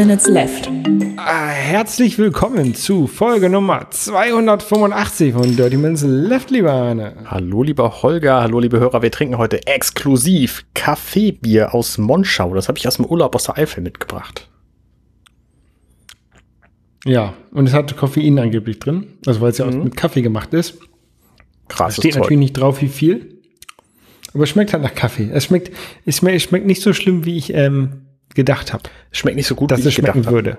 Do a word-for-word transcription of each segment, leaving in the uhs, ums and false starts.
Minutes Left. Herzlich willkommen zu Folge Nummer zweihundertfünfundachtzig von Dirty Minutes Left, lieber Arne. Hallo lieber Holger, hallo liebe Hörer, wir trinken heute exklusiv Kaffeebier aus Monschau. Das habe ich aus dem Urlaub aus der Eifel mitgebracht. Ja, und es hat Koffein angeblich drin, also weil es ja mhm. auch mit Kaffee gemacht ist. Krass. Da steht natürlich nicht drauf, wie viel, aber es schmeckt halt nach Kaffee. Es schmeckt, es schmeckt, es schmeckt nicht so schlimm, wie ich ähm, gedacht habe. Es schmeckt nicht so gut, dass wie es ich gedacht schmecken habe. würde.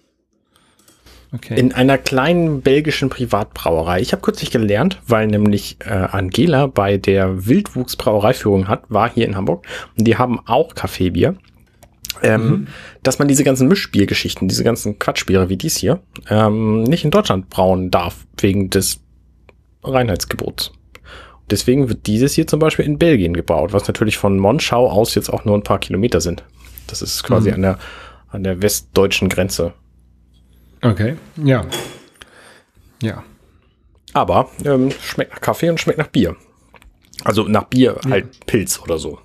Okay. In einer kleinen belgischen Privatbrauerei. Ich habe kürzlich gelernt, weil nämlich äh, Angela bei der Wildwuchs-Brauereiführung hat, war hier in Hamburg, und die haben auch Kaffeebier. Ähm, mhm. Dass man diese ganzen Mischbiergeschichten, diese ganzen Quatschbiere wie dies hier, ähm, nicht in Deutschland brauen darf, wegen des Reinheitsgebots. Deswegen wird dieses hier zum Beispiel in Belgien gebraut, was natürlich von Monschau aus jetzt auch nur ein paar Kilometer sind. Das ist quasi mhm. an der, an der westdeutschen Grenze. Okay, ja. Ja. Aber ähm, schmeckt nach Kaffee und schmeckt nach Bier. Also nach Bier halt ja. Pilz oder so.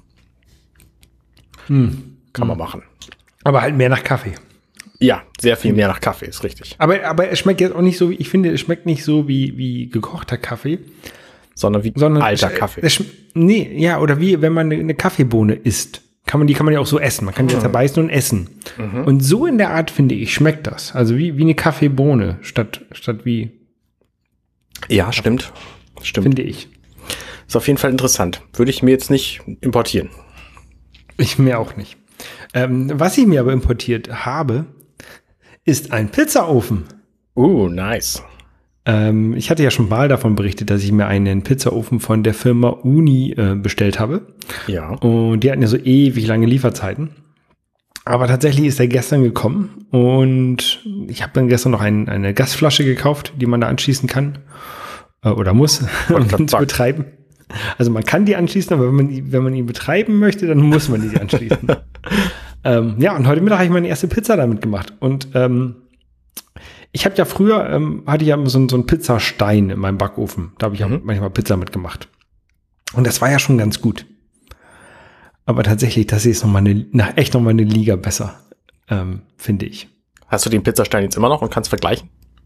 Mhm. Kann man machen. Aber halt mehr nach Kaffee. Ja, sehr viel mehr nach Kaffee, ist richtig. Aber, aber es schmeckt jetzt auch nicht so, wie, ich finde, es schmeckt nicht so wie, wie gekochter Kaffee. Sondern wie sondern alter es, Kaffee. Es, nee, ja, oder wie, wenn man eine, eine Kaffeebohne isst. Kann man, die kann man ja auch so essen. Man kann die mhm. zerbeißen und essen. Mhm. Und so in der Art, finde ich, schmeckt das. Also wie, wie eine Kaffeebohne statt, statt wie. Ja, Kaffee. stimmt. Stimmt. Finde ich. Ist auf jeden Fall interessant. Würde ich mir jetzt nicht importieren. Ich mir auch nicht. Ähm, was ich mir aber importiert habe, ist ein Pizzaofen. Uh, nice. Ähm, ich hatte ja schon mal davon berichtet, dass ich mir einen Pizzaofen von der Firma Uni äh, bestellt habe. Ja. Und die hatten ja so ewig lange Lieferzeiten. Aber tatsächlich ist er gestern gekommen und ich habe dann gestern noch ein, eine Gasflasche gekauft, die man da anschließen kann äh, oder muss, um ihn zu betreiben. Also man kann die anschließen, aber wenn man, wenn man ihn betreiben möchte, dann muss man die anschließen. ähm, ja, und heute Mittag habe ich meine erste Pizza damit gemacht. Und ähm, ich habe ja früher, ähm, hatte ich ja so, so einen Pizzastein in meinem Backofen. Da habe ich mhm. auch manchmal Pizza mitgemacht. Und das war ja schon ganz gut. Aber tatsächlich, das ist noch mal eine, na, echt noch mal eine Liga besser, ähm, finde ich. Hast du den Pizzastein jetzt immer noch und kannst vergleichen?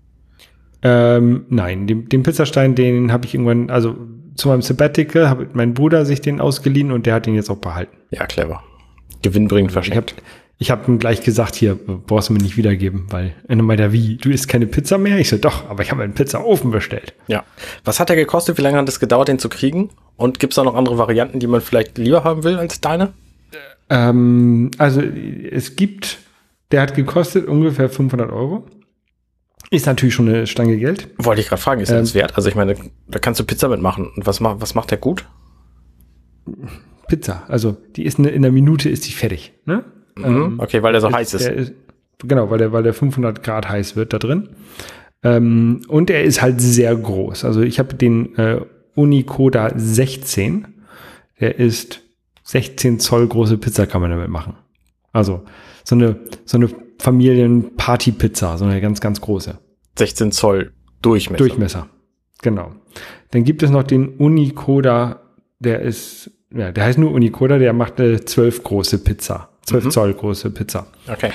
Ähm, nein, den, den Pizzastein, den habe ich irgendwann, also zu meinem Sabbatical hat mein Bruder sich den ausgeliehen und der hat ihn jetzt auch behalten. Ja, clever. Gewinnbringend verschenkt. Ich habe hab ihm gleich gesagt, hier, brauchst du mir nicht wiedergeben, weil er meinte, wie, du isst keine Pizza mehr? Ich so, doch, aber ich habe einen Pizzaofen bestellt. Ja. Was hat der gekostet? Wie lange hat es gedauert, den zu kriegen? Und gibt es da noch andere Varianten, die man vielleicht lieber haben will als deine? Ähm, also es gibt, der hat gekostet ungefähr fünfhundert Euro. Ist natürlich schon eine Stange Geld. Wollte ich gerade fragen, ist ähm, das wert? Also ich meine, da kannst du Pizza mitmachen. Und was, macht was macht der gut? Pizza, also die ist eine, in einer Minute ist die fertig, ne? Mhm, ähm, okay, weil der so ist, heiß ist. ist. Genau, weil der, weil der fünfhundert Grad heiß wird da drin. Ähm, und er ist halt sehr groß. Also ich habe den äh, Unicoda sechzehn. Der ist sechzehn Zoll große Pizza kann man damit machen. Also so eine, so eine Familien-Party-Pizza, so eine ganz, ganz große. sechzehn Zoll Durchmesser. Durchmesser, genau. Dann gibt es noch den Unicoda, der ist, ja, der heißt nur Unicoda, der macht eine zwölf große Pizza. zwölf mhm. Zoll große Pizza. Okay.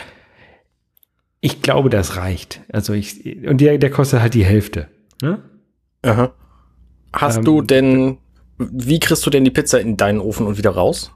Ich glaube, das reicht. Also ich, und der, der kostet halt die Hälfte. Ne? Aha. Hast ähm, du denn, wie kriegst du denn die Pizza in deinen Ofen und wieder raus?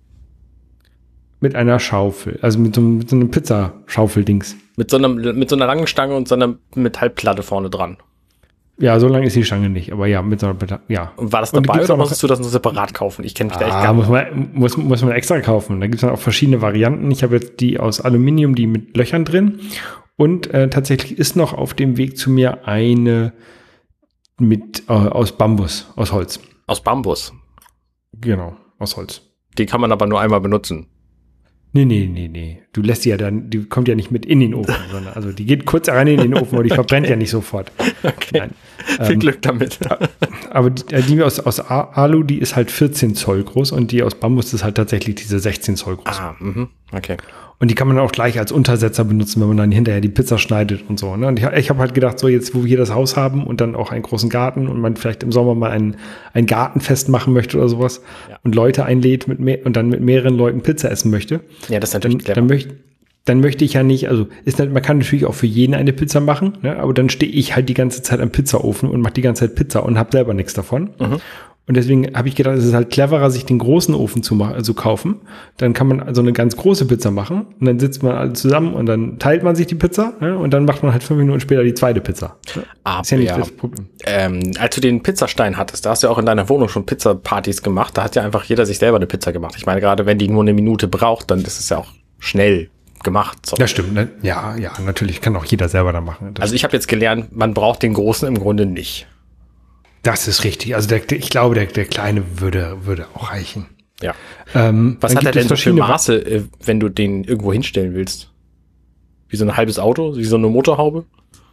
Mit einer Schaufel, also mit so, mit so einem Pizzaschaufeldings. Mit so, einem, mit so einer langen Stange und so einer Metallplatte vorne dran. Ja, so lang ist die Stange nicht, aber ja, mit so einer Platte, ja. Und war das dabei oder musstest du das nur separat kaufen? Ich kenne mich ah, da echt gar nicht. Muss man, muss, muss man extra kaufen. Da gibt es dann auch verschiedene Varianten. Ich habe jetzt die aus Aluminium, die mit Löchern drin. Und äh, tatsächlich ist noch auf dem Weg zu mir eine mit äh, aus Bambus, aus Holz. Aus Bambus? Genau, aus Holz. Die kann man aber nur einmal benutzen. Nee, nee, nee, nee. Du lässt die ja dann, die kommt ja nicht mit in den Ofen, sondern, also die geht kurz rein in den Ofen und die verbrennt okay. ja nicht sofort. Okay. Nein. Viel ähm, Glück damit. Aber die, die aus, aus Alu, die ist halt vierzehn Zoll groß und die aus Bambus ist halt tatsächlich diese sechzehn Zoll groß. Ah, mhm. Okay. Und die kann man auch gleich als Untersetzer benutzen, wenn man dann hinterher die Pizza schneidet und so. Ne? Und ich, ich habe halt gedacht, so jetzt, wo wir hier das Haus haben und dann auch einen großen Garten und man vielleicht im Sommer mal ein, ein Gartenfest machen möchte oder sowas ja. und Leute einlädt mit mehr, und dann mit mehreren Leuten Pizza essen möchte. Ja, das ist natürlich dann, dann möchte dann möchte ich ja nicht, also ist nicht, man kann natürlich auch für jeden eine Pizza machen, ne? Aber dann stehe ich halt die ganze Zeit am Pizzaofen und mache die ganze Zeit Pizza und habe selber nichts davon. Mhm. Und deswegen habe ich gedacht, es ist halt cleverer, sich den großen Ofen zu machen, also kaufen. Dann kann man also eine ganz große Pizza machen und dann sitzt man alle zusammen und dann teilt man sich die Pizza, ne? Und dann macht man halt fünf Minuten später die zweite Pizza. Aber ist ja nicht ja, das Problem. Ähm, als du den Pizzastein hattest, da hast du ja auch in deiner Wohnung schon Pizzapartys gemacht. Da hat ja einfach jeder sich selber eine Pizza gemacht. Ich meine, gerade wenn die nur eine Minute braucht, dann ist es ja auch schnell gemacht. So. Das stimmt, ne? Ja, ja, natürlich kann auch jeder selber da machen. Also ich habe jetzt gelernt, man braucht den großen im Grunde nicht. Das ist richtig. Also der, ich glaube, der, der kleine würde, würde auch reichen. Ja. Ähm, Was hat er denn so für Maße, wenn du den irgendwo hinstellen willst? Wie so ein halbes Auto? Wie so eine Motorhaube?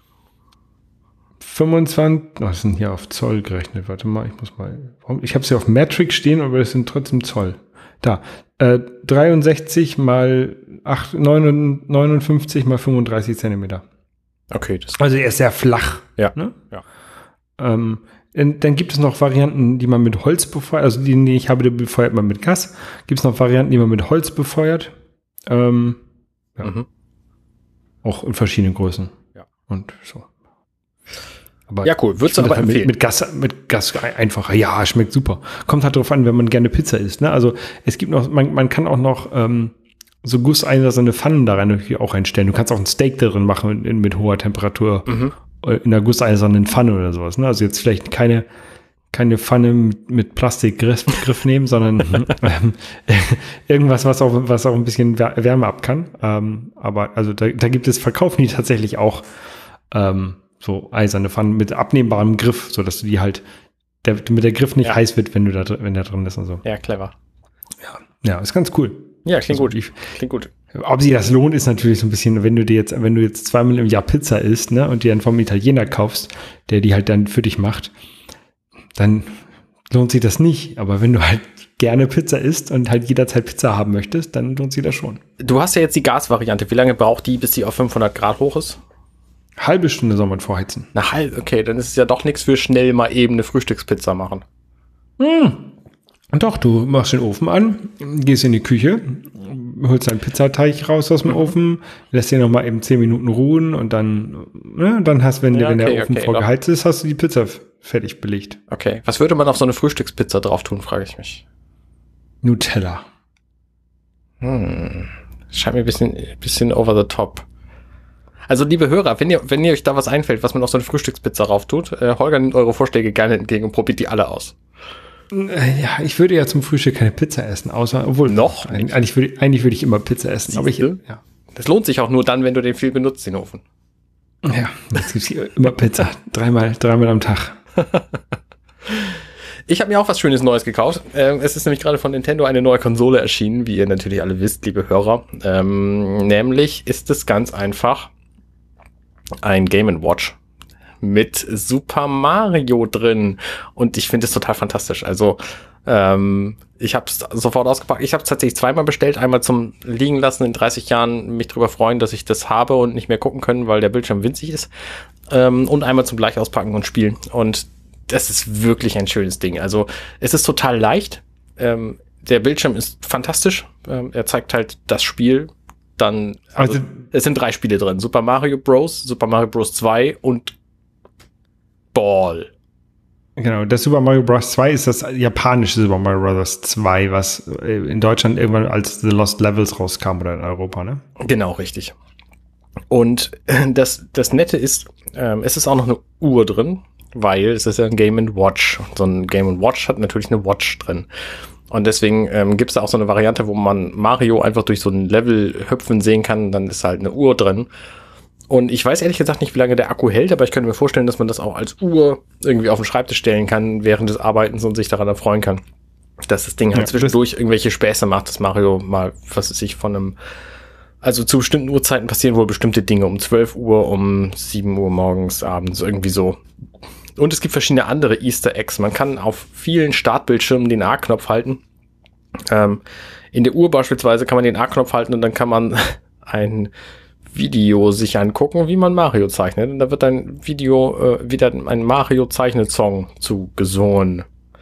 fünfundzwanzig, oh, das sind hier auf Zoll gerechnet. Warte mal, ich muss mal. Ich habe es ja auf Metric stehen, aber das sind trotzdem Zoll. Da. Äh, dreiundsechzig mal acht, neunundfünfzig mal fünfunddreißig Zentimeter. Okay. Das also er ist sehr flach. Ja. Ne? Ja. Ähm, Dann gibt es noch Varianten, die man mit Holz befeuert, also die, die ich habe, die befeuert man mit Gas. Gibt es noch Varianten, die man mit Holz befeuert. Ähm, ja. Mhm. Auch in verschiedenen Größen. Ja. Und so. Aber ja, cool. Würdest du aber halt mit, mit Gas, mit Gas einfacher. Ja, schmeckt super. Kommt halt drauf an, wenn man gerne Pizza isst. Ne? Also es gibt noch, man, man kann auch noch ähm, so gusseinserne Pfannen da rein natürlich auch einstellen. Du kannst auch ein Steak darin machen in, mit hoher Temperatur. Mhm. In einer gusseisernen Pfanne oder sowas. Ne? Also jetzt vielleicht keine, keine Pfanne mit, mit Plastikgriff Griff nehmen, sondern ähm, irgendwas, was auch, was auch ein bisschen Wärme ab kann. Ähm, aber also da, da gibt es, verkaufen die tatsächlich auch ähm, so eiserne Pfannen mit abnehmbarem Griff, sodass du die halt, der, damit der Griff nicht ja. heiß wird, wenn du da, wenn der drin ist und so. Ja, clever. Ja, ja, ist ganz cool. Ja, klingt also, gut. Ich, klingt gut. Ob sich das lohnt, ist natürlich so ein bisschen, wenn du dir jetzt, wenn du jetzt zweimal im Jahr Pizza isst, ne, und die dann vom Italiener kaufst, der die halt dann für dich macht, dann lohnt sich das nicht. Aber wenn du halt gerne Pizza isst und halt jederzeit Pizza haben möchtest, dann lohnt sich das schon. Du hast ja jetzt die Gasvariante. Wie lange braucht die, bis die auf fünfhundert Grad hoch ist? Halbe Stunde soll man vorheizen. Eine halbe, okay, dann ist es ja doch nichts für schnell mal eben eine Frühstückspizza machen. Hm. Und doch, du machst den Ofen an, gehst in die Küche, holst deinen Pizzateig raus aus dem Ofen, lässt den noch mal eben zehn Minuten ruhen und dann, ne, dann hast, wenn, ja, okay, wenn der Ofen okay, vorgeheizt doch. ist, hast du die Pizza f- fertig belegt. Okay, was würde man auf so eine Frühstückspizza drauf tun, frage ich mich. Nutella. Hm, scheint mir ein bisschen, bisschen over the top. Also, liebe Hörer, wenn ihr, wenn ihr euch da was einfällt, was man auf so eine Frühstückspizza rauf tut, äh, Holger nimmt eure Vorschläge gerne entgegen und probiert die alle aus. Ja, ich würde ja zum Frühstück keine Pizza essen, außer, obwohl, noch? Eigentlich, eigentlich, würde, eigentlich würde ich immer Pizza essen. Aber ich, ja. Das lohnt sich auch nur dann, wenn du den viel benutzt, den Ofen. Ja, jetzt gibt's hier immer Pizza. Dreimal, dreimal am Tag. Ich habe mir auch was Schönes Neues gekauft. Ähm, es ist nämlich gerade von Nintendo eine neue Konsole erschienen, wie ihr natürlich alle wisst, liebe Hörer. Ähm, nämlich ist es ganz einfach ein Game and Watch mit Super Mario drin. Und ich finde es total fantastisch. Also ähm, ich habe es sofort ausgepackt. Ich habe es tatsächlich zweimal bestellt. Einmal zum liegen lassen, in dreißig Jahren mich darüber freuen, dass ich das habe und nicht mehr gucken können, weil der Bildschirm winzig ist. Ähm, und einmal zum gleich auspacken und spielen. Und das ist wirklich ein schönes Ding. Also es ist total leicht. Ähm, der Bildschirm ist fantastisch. Ähm, er zeigt halt das Spiel. Dann, also, also es sind drei Spiele drin. Super Mario Bros., Super Mario Bros. zwei und Ball. Genau, das Super Mario Bros. zwei ist das japanische Super Mario Bros. zwei, was in Deutschland irgendwann als The Lost Levels rauskam oder in Europa, ne? Genau, richtig. Und das, das Nette ist, ähm, es ist auch noch eine Uhr drin, weil es ist ja ein Game and Watch. So ein Game and Watch hat natürlich eine Watch drin. Und deswegen ähm, gibt es da auch so eine Variante, wo man Mario einfach durch so ein Level hüpfen sehen kann, dann ist halt eine Uhr drin. Und ich weiß ehrlich gesagt nicht, wie lange der Akku hält, aber ich könnte mir vorstellen, dass man das auch als Uhr irgendwie auf den Schreibtisch stellen kann, während des Arbeitens und sich daran erfreuen kann. Dass das Ding halt ja, zwischendurch irgendwelche Späße macht, dass Mario mal, was weiß ich, von einem, also zu bestimmten Uhrzeiten passieren wohl bestimmte Dinge, um zwölf Uhr, um sieben Uhr morgens, abends, irgendwie so. Und es gibt verschiedene andere Easter Eggs. Man kann auf vielen Startbildschirmen den A-Knopf halten. Ähm, in der Uhr beispielsweise kann man den A-Knopf halten und dann kann man ein Video sich angucken, wie man Mario zeichnet. Und da wird ein Video, äh, wieder ein Mario-Zeichnet-Song zu gesungen.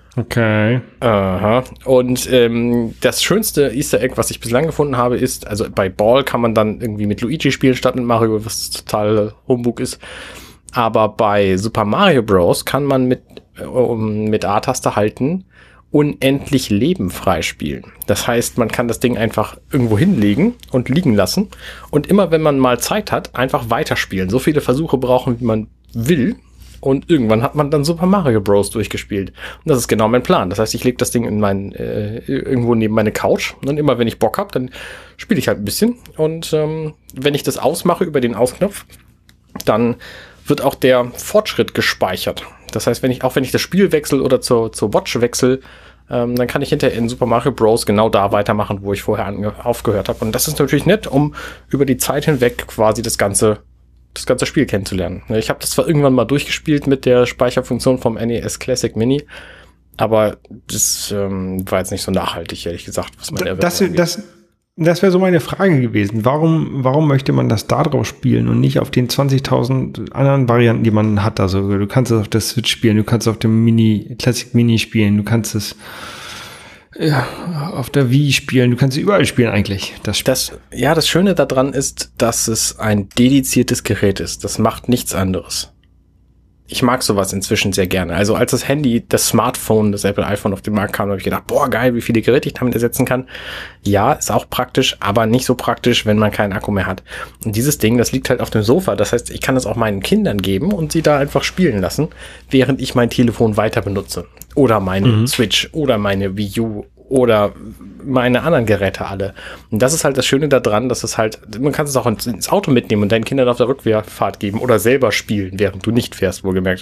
Okay. Aha. Und ähm, das schönste Easter Egg, was ich bislang gefunden habe, ist, also bei Ball kann man dann irgendwie mit Luigi spielen statt mit Mario, was total Humbug ist. Aber bei Super Mario Bros. Kann man mit, um, mit A-Taste halten unendlich Leben freispielen. Das heißt, man kann das Ding einfach irgendwo hinlegen und liegen lassen und immer, wenn man mal Zeit hat, einfach weiterspielen. So viele Versuche brauchen, wie man will. Und irgendwann hat man dann Super Mario Bros. Durchgespielt. Und das ist genau mein Plan. Das heißt, ich lege das Ding in mein, äh, irgendwo neben meine Couch. Und immer, wenn ich Bock habe, dann spiele ich halt ein bisschen. Und ähm, wenn ich das ausmache über den Ausknopf, dann wird auch der Fortschritt gespeichert. Das heißt, wenn ich, auch wenn ich das Spiel wechsle oder zur, zur Watch wechsle, ähm, dann kann ich hinterher in Super Mario Bros. Genau da weitermachen, wo ich vorher ange- aufgehört habe. Und das ist natürlich nett, um über die Zeit hinweg quasi das ganze das ganze Spiel kennenzulernen. Ich habe das zwar irgendwann mal durchgespielt mit der Speicherfunktion vom N E S Classic Mini, aber das ähm, war jetzt nicht so nachhaltig, ehrlich gesagt. Was meine das das, das wäre so meine Frage gewesen. Warum, warum möchte man das da drauf spielen und nicht auf den zwanzigtausend anderen Varianten, die man hat? Also du kannst es auf der Switch spielen, du kannst es auf dem Mini, Classic Mini spielen, du kannst es ja, auf der Wii spielen, du kannst sie überall spielen eigentlich. Das, Spiel. das Ja, das Schöne daran ist, dass es ein dediziertes Gerät ist. Das macht nichts anderes. Ich mag sowas inzwischen sehr gerne. Also als das Handy, das Smartphone, das Apple iPhone auf den Markt kam, habe ich gedacht, boah, geil, wie viele Geräte ich damit ersetzen kann. Ja, ist auch praktisch, aber nicht so praktisch, wenn man keinen Akku mehr hat. Und dieses Ding, das liegt halt auf dem Sofa. Das heißt, ich kann es auch meinen Kindern geben und sie da einfach spielen lassen, während ich mein Telefon weiter benutze. Oder meine mhm. Switch oder meine Wii U oder meine anderen Geräte alle. Und das ist halt das Schöne daran, dass es halt, man kann es auch ins, ins Auto mitnehmen und deinen Kindern auf der Rückfahrt geben oder selber spielen, während du nicht fährst, wohlgemerkt.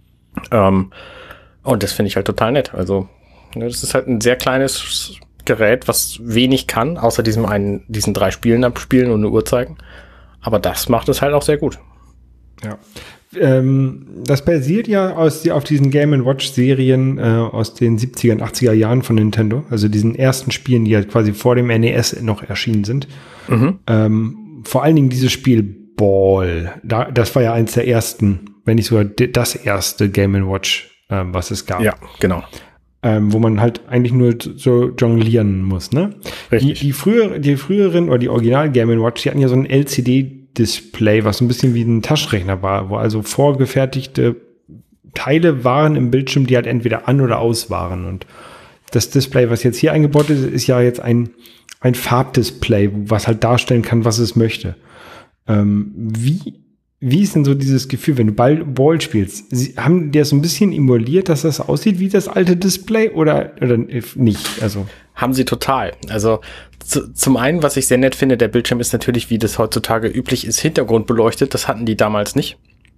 Ähm, und das finde ich halt total nett. Also, das ist halt ein sehr kleines Gerät, was wenig kann, außer diesem einen, diesen drei Spielen abspielen und eine Uhr zeigen. Aber das macht es halt auch sehr gut. Ja. Ähm, das basiert ja aus, auf diesen Game and Watch Serien äh, aus den siebziger und achtziger Jahren von Nintendo, also diesen ersten Spielen, die halt quasi vor dem N E S noch erschienen sind. Mhm. Ähm, vor allen Dingen dieses Spiel Ball, da, das war ja eins der ersten, wenn nicht sogar das erste Game and Watch, ähm, was es gab. Ja, genau. Ähm, wo man halt eigentlich nur so jonglieren muss, ne? Richtig. Die, die, früher, die früheren oder die Original Game and Watch, die hatten ja so ein L C D Display, was ein bisschen wie ein Taschenrechner war, wo also vorgefertigte Teile waren im Bildschirm, die halt entweder an oder aus waren. Und das Display, was jetzt hier eingebaut ist, ist ja jetzt ein, ein Farbdisplay, was halt darstellen kann, was es möchte. Ähm, wie, wie ist denn so dieses Gefühl, wenn du Ball, Ball spielst? Sie, haben die das so ein bisschen emuliert, dass das aussieht wie das alte Display oder, oder nicht? Also haben sie total. Also zu, zum einen, was ich sehr nett finde, der Bildschirm ist natürlich, wie das heutzutage üblich ist, hintergrundbeleuchtet. Das hatten die damals nicht.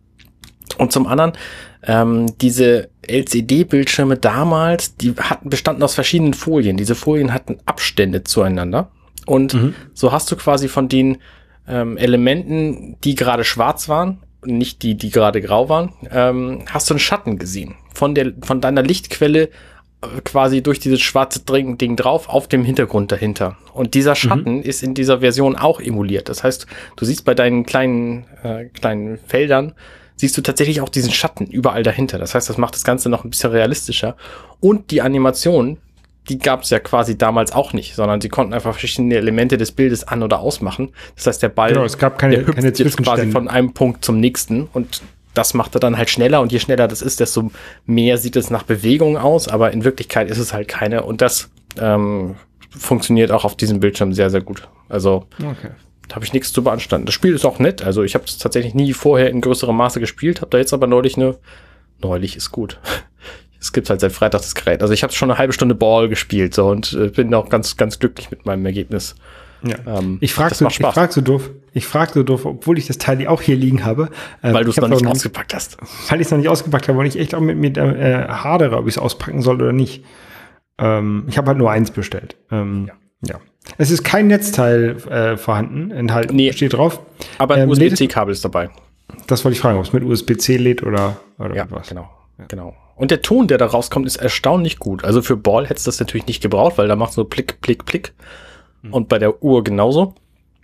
Und zum anderen, ähm, diese L C D-Bildschirme damals, die hatten, bestanden aus verschiedenen Folien. Diese Folien hatten Abstände zueinander. Und mhm. so hast du quasi von den ähm, Elementen, die gerade schwarz waren, nicht die, die gerade grau waren, ähm, hast du einen Schatten gesehen. Von der, von deiner Lichtquelle quasi durch dieses schwarze Ding drauf auf dem Hintergrund dahinter. Und dieser Schatten mhm. ist in dieser Version auch emuliert. Das heißt, du siehst bei deinen kleinen, äh, kleinen Feldern, siehst du tatsächlich auch diesen Schatten überall dahinter. Das heißt, das macht das Ganze noch ein bisschen realistischer. Und die Animation, die gab es ja quasi damals auch nicht, sondern sie konnten einfach verschiedene Elemente des Bildes an- oder ausmachen. Das heißt, der Ball, genau, es gab keine, der hüpft keine jetzt quasi von einem Punkt zum nächsten und das macht er dann halt schneller und je schneller das ist, desto mehr sieht es nach Bewegung aus, aber in Wirklichkeit ist es halt keine und das ähm, funktioniert auch auf diesem Bildschirm sehr, sehr gut. Also okay. Da habe ich nichts zu beanstanden. Das Spiel ist auch nett, also ich habe es tatsächlich nie vorher in größerem Maße gespielt, habe da jetzt aber neulich eine, neulich ist gut. Es gibt halt seit Freitag das Gerät. Also ich habe schon eine halbe Stunde Ball gespielt so und äh, bin auch ganz, ganz glücklich mit meinem Ergebnis. Ja. Ähm, ich frage so, frag so doof, ich frage so doof, obwohl ich das Teil auch hier liegen habe. Ähm, weil du es noch nicht ausgepackt hast. Weil ich es noch nicht ausgepackt habe und ich echt auch mit mir äh, hadere, ob ich es auspacken soll oder nicht. Ähm, ich habe halt nur eins bestellt. Ähm, ja. ja. Es ist kein Netzteil äh, vorhanden, enthalten, nee, steht drauf. Aber ein ähm, U S B C-Kabel ist dabei. Das wollte ich fragen, ob es mit U S B C lädt oder, oder ja, was. Genau, ja, genau. Und der Ton, der da rauskommt, ist erstaunlich gut. Also für Ball hätte es das natürlich nicht gebraucht, weil da macht so Plick, Plick, Plick. Und bei der Uhr genauso.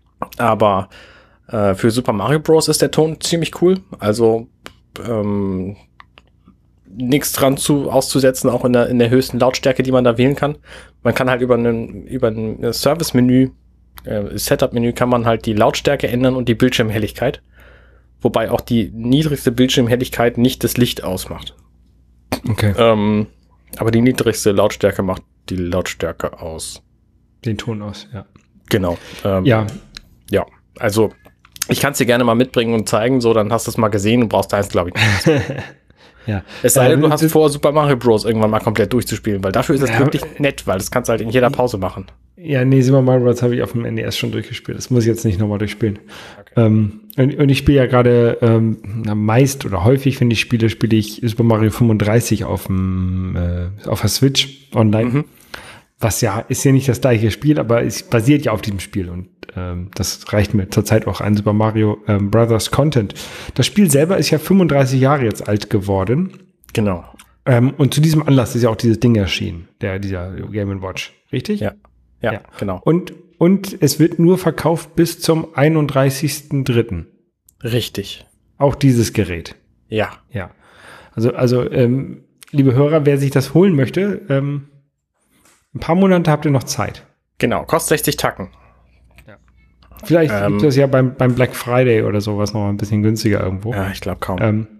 Aber äh, für Super Mario Bros. Ist der Ton ziemlich cool. Also ähm, nichts dran zu, auszusetzen, auch in der, in der höchsten Lautstärke, die man da wählen kann. Man kann halt über ein, über ein Service-Menü, äh, Setup-Menü kann man halt die Lautstärke ändern und die Bildschirmhelligkeit. Wobei auch die niedrigste Bildschirmhelligkeit nicht das Licht ausmacht. Okay. Ähm, aber die niedrigste Lautstärke macht die Lautstärke aus. Den Ton aus, ja. Genau. Ähm, ja. Ja, also ich kann es dir gerne mal mitbringen und zeigen, so, dann hast du es mal gesehen und brauchst eins, glaube ich, nicht. Ja. Es sei denn, äh, du hast vor, Super Mario Bros. Irgendwann mal komplett durchzuspielen, weil dafür ist es ja, wirklich nett, weil das kannst du halt in jeder Pause machen. Ja, nee, Super Mario Bros. Habe ich auf dem N E S schon durchgespielt. Das muss ich jetzt nicht nochmal durchspielen. Okay. Ähm, und, und ich spiele ja gerade ähm, meist oder häufig, wenn ich spiele, spiele ich Super Mario fünfunddreißig auf dem äh, auf der Switch online. Mhm. Was ja, ist ja nicht das gleiche Spiel, aber es basiert ja auf diesem Spiel und ähm, das reicht mir zurzeit auch an Super Mario ähm, Brothers Content. Das Spiel selber ist ja fünfunddreißig Jahre jetzt alt geworden. Genau. Ähm, und zu diesem Anlass ist ja auch dieses Ding erschienen, der, dieser Game and Watch, richtig? Ja, ja, ja. Genau. Und, und es wird nur verkauft bis zum einunddreißigsten dritten Richtig. Auch dieses Gerät. Ja. Ja. Also, also ähm, liebe Hörer, wer sich das holen möchte, ähm, ein paar Monate habt ihr noch Zeit. Genau, kostet sechzig Tacken. Ja. Vielleicht ähm, gibt es ja beim, beim Black Friday oder sowas noch ein bisschen günstiger irgendwo. Ja, ich glaube kaum. Ähm,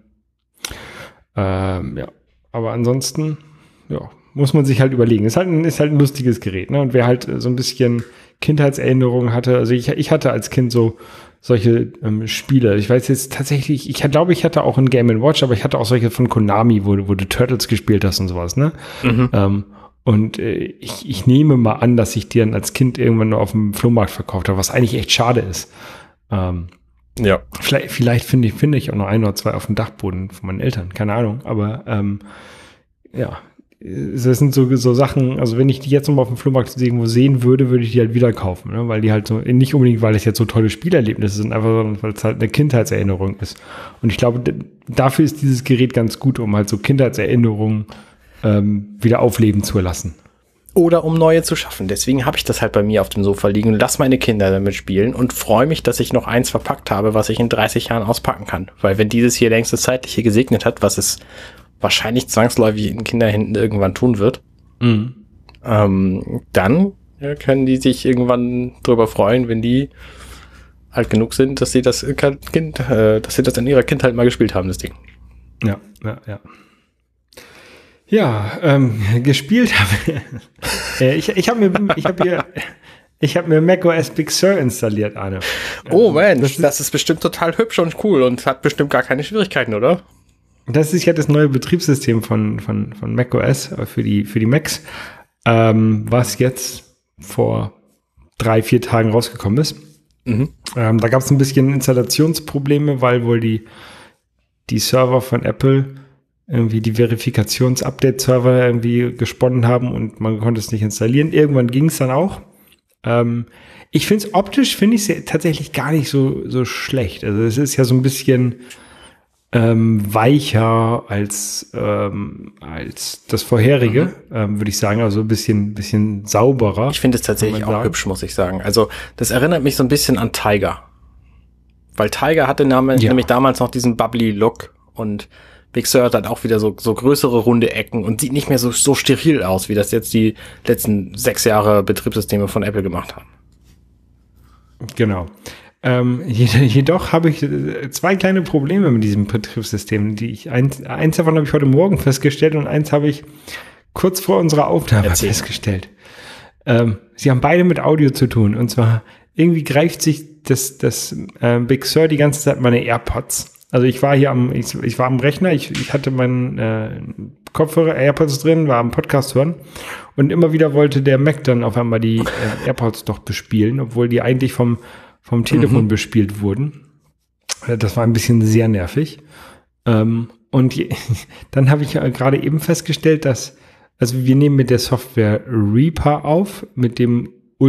ähm, ja, aber ansonsten, ja, muss man sich halt überlegen. Ist halt ein, ist halt ein lustiges Gerät, ne? Und wer halt so ein bisschen Kindheitserinnerungen hatte, also ich, ich hatte als Kind so solche ähm, Spiele. Ich weiß jetzt tatsächlich, ich glaube, ich hatte auch ein Game and Watch, aber ich hatte auch solche von Konami, wo, wo du Turtles gespielt hast und sowas, ne? Mhm. Ähm, Und äh, ich, ich nehme mal an, dass ich die dann als Kind irgendwann nur auf dem Flohmarkt verkauft habe, was eigentlich echt schade ist. Ähm, ja. Vielleicht, vielleicht finde ich, finde ich auch noch ein oder zwei auf dem Dachboden von meinen Eltern, keine Ahnung. Aber ähm, ja, das sind so, so Sachen, also wenn ich die jetzt nochmal auf dem Flohmarkt irgendwo sehen würde, würde ich die halt wieder kaufen, ne? Weil die halt so, nicht unbedingt, weil es jetzt so tolle Spielerlebnisse sind, einfach sondern weil es halt eine Kindheitserinnerung ist. Und ich glaube, d- dafür ist dieses Gerät ganz gut, um halt so Kindheitserinnerungen Ähm, wieder aufleben zu lassen. Oder um neue zu schaffen. Deswegen habe ich das halt bei mir auf dem Sofa liegen und lass meine Kinder damit spielen und freue mich, dass ich noch eins verpackt habe, was ich in dreißig Jahren auspacken kann. Weil wenn dieses hier längst das Zeitliche gesegnet hat, was es wahrscheinlich zwangsläufig in Kinderhänden irgendwann tun wird, mhm. ähm, dann ja, können die sich irgendwann drüber freuen, wenn die alt genug sind, dass sie das Kind, äh, dass sie das in ihrer Kindheit mal gespielt haben, das Ding. Ja, ja, ja. Ja, ähm, gespielt habe äh, ich. Ich habe mir, ich habe hier, ich habe mir macOS Big Sur installiert, Arne. Oh man, das, das ist bestimmt total hübsch und cool und hat bestimmt gar keine Schwierigkeiten, oder? Das ist ja das neue Betriebssystem von von von macOS für die für die Macs, ähm, was jetzt vor drei vier Tagen rausgekommen ist. Mhm. Ähm, da gab es ein bisschen Installationsprobleme, weil wohl die die Server von Apple irgendwie die Verifikations-Update-Server irgendwie gesponnen haben und man konnte es nicht installieren. Irgendwann ging es dann auch. Ähm, ich finde es optisch, finde ich es tatsächlich gar nicht so, so schlecht. Also es ist ja so ein bisschen ähm, weicher als, ähm, als das vorherige, mhm. ähm, würde ich sagen. Also ein bisschen, bisschen sauberer. Ich finde es tatsächlich auch hübsch, muss ich sagen. Also das erinnert mich so ein bisschen an Tiger. Weil Tiger hatte nämlich, ja. nämlich damals noch diesen bubbly Look und Big Sur hat auch wieder so, so größere runde Ecken und sieht nicht mehr so, so steril aus, wie das jetzt die letzten sechs Jahre Betriebssysteme von Apple gemacht haben. Genau. Ähm, jedoch habe ich zwei kleine Probleme mit diesem Betriebssystem. Die ich eins, eins davon habe ich heute Morgen festgestellt und eins habe ich kurz vor unserer Aufnahme Erzähl. festgestellt. Ähm, sie haben beide mit Audio zu tun. Und zwar irgendwie greift sich das, das äh, Big Sur die ganze Zeit meine AirPods. Also ich war hier am, ich, ich war am Rechner, ich, ich hatte meinen äh, Kopfhörer, AirPods drin, war am Podcast hören und immer wieder wollte der Mac dann auf einmal die äh, AirPods doch bespielen, obwohl die eigentlich vom, vom Telefon mhm. bespielt wurden. Das war ein bisschen sehr nervig. Ähm, und je, dann habe ich äh, gerade eben festgestellt, dass, also wir nehmen mit der Software Reaper auf, mit dem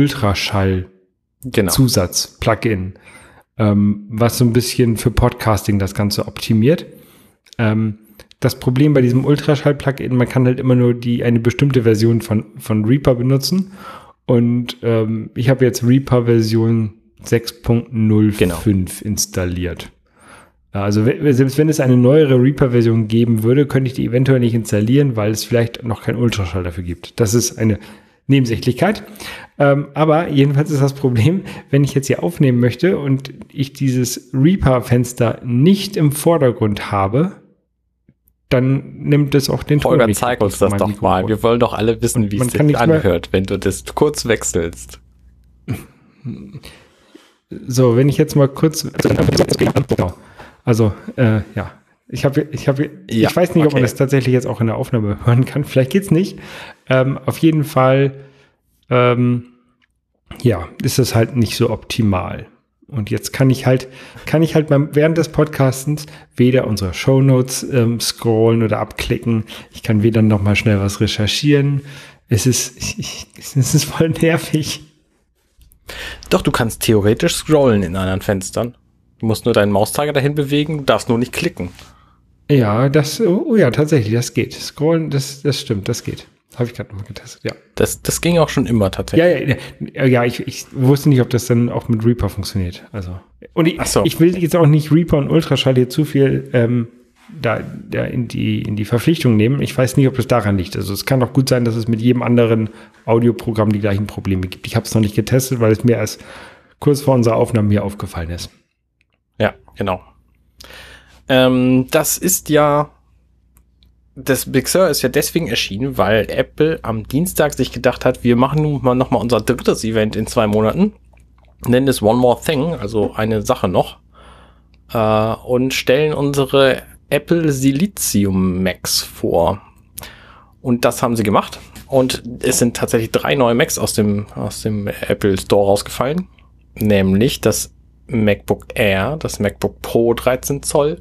Ultraschall-Zusatz-Plugin. Genau. Ähm, was so ein bisschen für Podcasting das Ganze optimiert. Ähm, das Problem bei diesem Ultraschall-Plugin, man kann halt immer nur die eine bestimmte Version von, von Reaper benutzen. Und ähm, ich habe jetzt Reaper Version sechs Punkt null fünf genau. installiert. Also selbst wenn es eine neuere Reaper-Version geben würde, könnte ich die eventuell nicht installieren, weil es vielleicht noch keinen Ultraschall dafür gibt. Das ist eine Nebensächlichkeit. Ähm, aber jedenfalls ist das Problem, wenn ich jetzt hier aufnehmen möchte und ich dieses Reaper-Fenster nicht im Vordergrund habe, dann nimmt es auch den Ton Holger, nicht. zeig uns das doch mal. Wir wollen doch alle wissen, wie es sich anhört, wenn du das kurz wechselst. So, wenn ich jetzt mal kurz... Genau. Also, äh, ja, ich habe, ich habe, ja, ich weiß nicht, okay. ob man das tatsächlich jetzt auch in der Aufnahme hören kann. Vielleicht geht's nicht. Ähm, auf jeden Fall, ähm, ja, ist es halt nicht so optimal. Und jetzt kann ich halt, kann ich halt beim, während des Podcastens weder unsere Shownotes ähm, scrollen oder abklicken. Ich kann weder noch mal schnell was recherchieren. Es ist, ich, ich, es ist voll nervig. Doch, du kannst theoretisch scrollen in anderen Fenstern. Du musst nur deinen Mauszeiger dahin bewegen, du darfst nur nicht klicken. Ja, das, oh, oh ja, tatsächlich, das geht. Scrollen, das, das stimmt, das geht. Habe ich gerade nochmal getestet, ja. Das, das ging auch schon immer tatsächlich. Ja, ja, ja, ich, ich wusste nicht, ob das dann auch mit Reaper funktioniert. Also, und ich, Ach so. ich will jetzt auch nicht Reaper und Ultraschall hier zu viel ähm, da, da in die, in die Verpflichtung nehmen. Ich weiß nicht, ob das daran liegt. Also es kann doch gut sein, dass es mit jedem anderen Audioprogramm die gleichen Probleme gibt. Ich habe es noch nicht getestet, weil es mir erst kurz vor unserer Aufnahme hier aufgefallen ist. Ja, genau. Ähm, das ist ja, das Big Sur ist ja deswegen erschienen, weil Apple am Dienstag sich gedacht hat, wir machen nun mal nochmal unser drittes Event in zwei Monaten, nennen es One More Thing, also eine Sache noch, äh, und stellen unsere Apple Silicium Macs vor. Und das haben sie gemacht. Und es sind tatsächlich drei neue Macs aus dem, aus dem Apple Store rausgefallen, nämlich das MacBook Air, das MacBook Pro dreizehn Zoll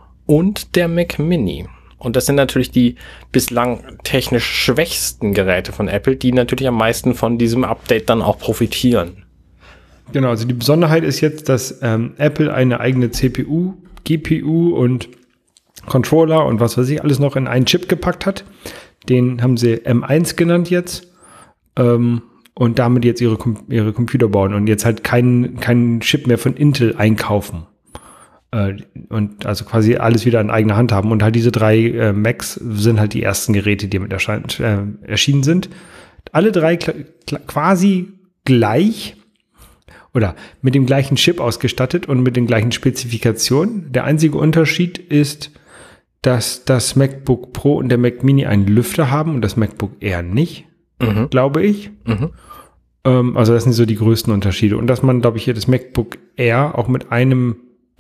und der Mac Mini. Und das sind natürlich die bislang technisch schwächsten Geräte von Apple, die natürlich am meisten von diesem Update dann auch profitieren. Genau, also die Besonderheit ist jetzt, dass ähm, Apple eine eigene C P U, G P U und Controller und was weiß ich alles noch in einen Chip gepackt hat. Den haben sie M eins genannt jetzt. Ähm, und damit jetzt ihre, ihre Computer bauen und jetzt halt keinen keinen Chip mehr von Intel einkaufen. Äh, und also quasi alles wieder in eigener Hand haben. Und halt diese drei äh, Macs sind halt die ersten Geräte, die mit erscheint, äh, erschienen sind. Alle drei quasi gleich oder mit dem gleichen Chip ausgestattet und mit den gleichen Spezifikationen. Der einzige Unterschied ist, dass das MacBook Pro und der Mac Mini einen Lüfter haben und das MacBook Air nicht. Mhm. Glaube ich. Mhm. Ähm, also das sind so die größten Unterschiede. Und dass man, glaube ich, hier das MacBook Air auch mit einem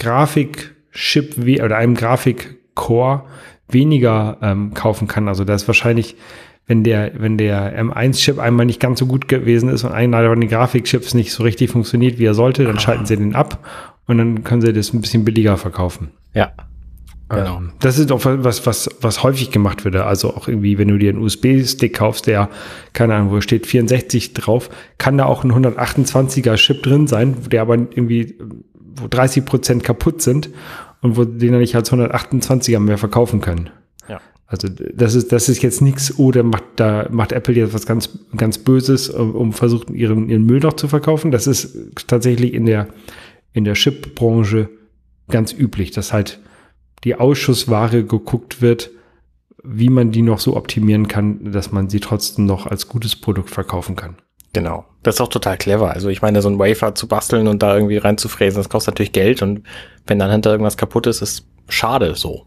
Grafikchip wie oder einem Grafikcore weniger ähm, kaufen kann. Also da ist wahrscheinlich, wenn der, wenn der M eins Chip einmal nicht ganz so gut gewesen ist und einer von den Grafikchips nicht so richtig funktioniert, wie er sollte, dann ah. schalten sie den ab und dann können sie das ein bisschen billiger verkaufen. Ja. Genau. Ähm, das ist auch was, was, was häufig gemacht wird. Also auch irgendwie, wenn du dir einen U S B-Stick kaufst, der, keine Ahnung, wo steht vierundsechzig drauf, kann da auch ein hundertachtundzwanziger Chip drin sein, der aber irgendwie, wo dreißig Prozent kaputt sind und wo den dann nicht als hundertachtundzwanziger mehr verkaufen können. Ja. Also das ist, das ist jetzt nichts, oder macht da, macht Apple jetzt was ganz, ganz Böses, um versucht, ihren, ihren Müll noch zu verkaufen. Das ist tatsächlich in der, in der Chip-Branche ganz üblich, dass halt die Ausschussware geguckt wird, wie man die noch so optimieren kann, dass man sie trotzdem noch als gutes Produkt verkaufen kann. Genau. Das ist auch total clever. Also ich meine, so ein Wafer zu basteln und da irgendwie reinzufräsen, das kostet natürlich Geld und wenn dann hinter irgendwas kaputt ist, ist schade so.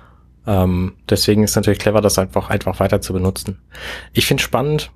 Ähm, deswegen ist es natürlich clever, das einfach, einfach weiter zu benutzen. Ich finde spannend,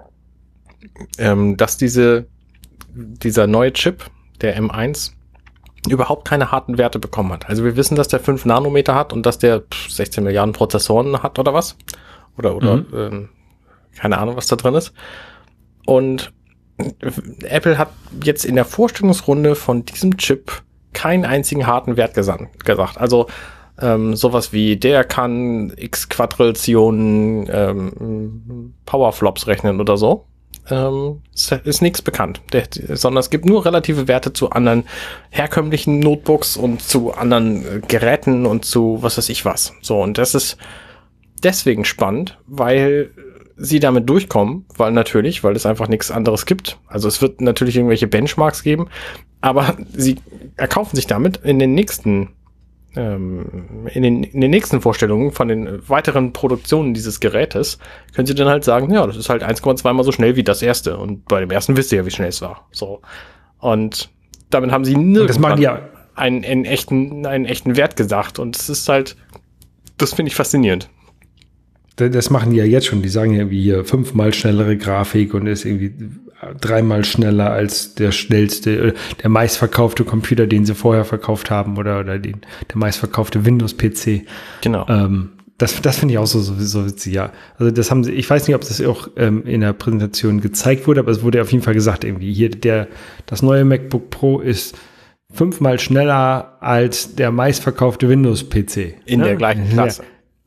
ähm, dass diese, dieser neue Chip, der M eins, überhaupt keine harten Werte bekommen hat. Also wir wissen, dass der fünf Nanometer hat und dass der sechzehn Milliarden Prozessoren hat oder was. Oder, oder mhm. ähm, keine Ahnung, was da drin ist. Und Apple hat jetzt in der Vorstellungsrunde von diesem Chip keinen einzigen harten Wert gesandt, gesagt. Also ähm, sowas wie, der kann x Quadrillionen ähm, Powerflops rechnen oder so. Ähm, ist nichts bekannt, der, sondern es gibt nur relative Werte zu anderen herkömmlichen Notebooks und zu anderen äh, Geräten und zu was weiß ich was. So, und das ist deswegen spannend, weil sie damit durchkommen, weil natürlich, weil es einfach nichts anderes gibt. Also es wird natürlich irgendwelche Benchmarks geben, aber sie erkaufen sich damit in den nächsten ähm, in, den, in den nächsten Vorstellungen von den weiteren Produktionen dieses Gerätes können sie dann halt sagen, ja, das ist halt eins Komma zwei mal so schnell wie das erste. Und bei dem ersten wisst ihr ja, wie schnell es war. So. Und damit haben sie nirgendwann ja. einen, einen, echten, einen echten Wert gesagt. Und es ist halt, das finde ich faszinierend. Das machen die ja jetzt schon. Die sagen ja irgendwie hier fünfmal schnellere Grafik und ist irgendwie dreimal schneller als der schnellste, der meistverkaufte Computer, den sie vorher verkauft haben oder, oder den, der meistverkaufte Windows-P C. Genau. Ähm, das das finde ich auch so, so, so witzig, ja. Also das haben sie, ich weiß nicht, ob das auch ähm, in der Präsentation gezeigt wurde, aber es wurde auf jeden Fall gesagt, irgendwie hier, der, das neue MacBook Pro ist fünfmal schneller als der meistverkaufte Windows-P C. In ja? der gleichen Klasse. Ja.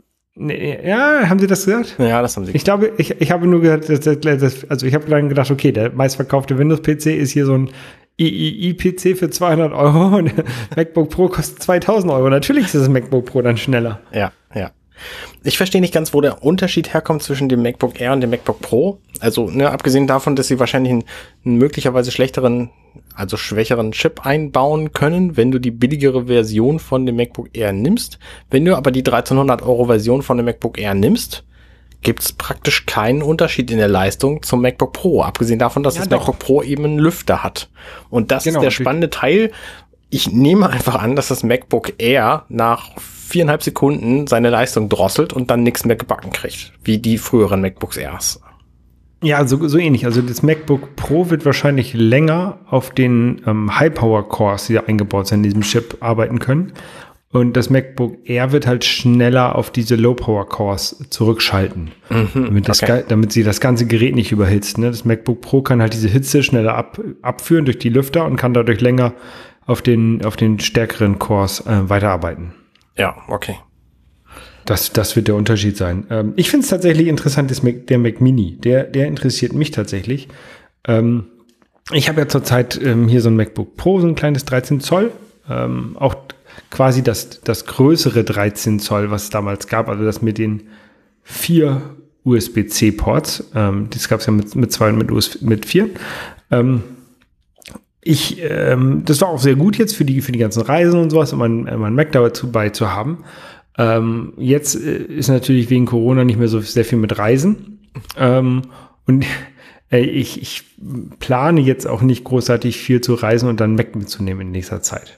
Ja, haben Sie das gesagt? Ja, das haben Sie gesagt. Ich glaube, ich, ich habe nur gesagt, dass, dass, also ich habe dann gedacht, okay, der meistverkaufte Windows-P C ist hier so ein I I I-P C für zweihundert Euro und der MacBook Pro kostet zweitausend Euro. Natürlich ist das MacBook Pro dann schneller. Ja, ja. Ich verstehe nicht ganz, wo der Unterschied herkommt zwischen dem MacBook Air und dem MacBook Pro. Also, ne, abgesehen davon, dass sie wahrscheinlich einen, einen möglicherweise schlechteren, also schwächeren Chip einbauen können, wenn du die billigere Version von dem MacBook Air nimmst. Wenn du aber die dreizehnhundert Euro Version von dem MacBook Air nimmst, gibt es praktisch keinen Unterschied in der Leistung zum MacBook Pro. Abgesehen davon, dass ja, das doch. MacBook Pro eben einen Lüfter hat. Und das genau, ist der spannende Teil. Ich nehme einfach an, dass das MacBook Air nach viereinhalb Sekunden seine Leistung drosselt und dann nichts mehr gebacken kriegt, wie die früheren MacBooks Airs. Ja, so, so ähnlich. Also das MacBook Pro wird wahrscheinlich länger auf den ähm, High-Power-Cores, die da eingebaut sind in diesem Chip, arbeiten können. Und das MacBook Air wird halt schneller auf diese Low-Power-Cores zurückschalten, mhm, damit, das, okay. damit sie das ganze Gerät nicht überhitzt. Ne? Das MacBook Pro kann halt diese Hitze schneller ab, abführen durch die Lüfter und kann dadurch länger auf den, auf den stärkeren Cores äh, weiterarbeiten. Ja, okay. Das, das wird der Unterschied sein. Ähm, ich finde es tatsächlich interessant, das Mac, der Mac Mini. Der, der interessiert mich tatsächlich. Ähm, ich habe ja zurzeit ähm, hier so ein MacBook Pro, so ein kleines dreizehn Zoll. Ähm, auch quasi das, das größere dreizehn Zoll, was es damals gab. Also das mit den vier U S B C Ports. Ähm, das gab es ja mit, mit zwei und mit, U S B, mit vier. Ähm, Ich, ähm, das war auch sehr gut jetzt für die, für die ganzen Reisen und sowas, um mein, mein Mac dazu bei zu haben. Ähm, jetzt äh, ist natürlich wegen Corona nicht mehr so sehr viel mit Reisen. Ähm, und äh, ich, ich plane jetzt auch nicht großartig viel zu reisen und dann Mac mitzunehmen in nächster Zeit.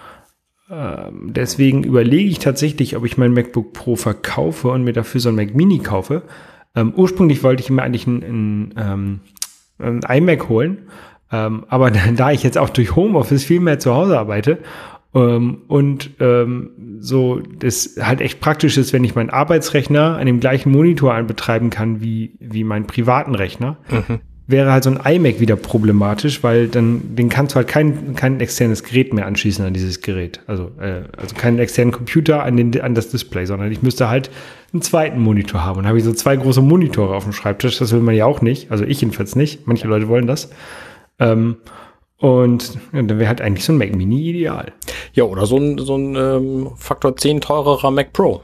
Ähm, deswegen überlege ich tatsächlich, ob ich mein MacBook Pro verkaufe und mir dafür so ein Mac Mini kaufe. Ähm, ursprünglich wollte ich mir eigentlich ein, ein, ein iMac holen. Ähm, aber da ich jetzt auch durch Homeoffice viel mehr zu Hause arbeite ähm, und ähm, so das halt echt praktisch ist, wenn ich meinen Arbeitsrechner an dem gleichen Monitor betreiben kann wie, wie meinen privaten Rechner, mhm. wäre halt so ein iMac wieder problematisch, weil dann den kannst du halt kein, kein externes Gerät mehr anschließen an dieses Gerät. Also, äh, also keinen externen Computer an, den, an das Display, sondern ich müsste halt einen zweiten Monitor haben. Und habe ich so zwei große Monitore auf dem Schreibtisch. Das will man ja auch nicht. Also ich jedenfalls nicht. Manche Leute wollen das. Ähm, und ja, dann wäre halt eigentlich so ein Mac Mini ideal. Ja, oder so ein, so ein ähm, Faktor zehn teurerer Mac Pro.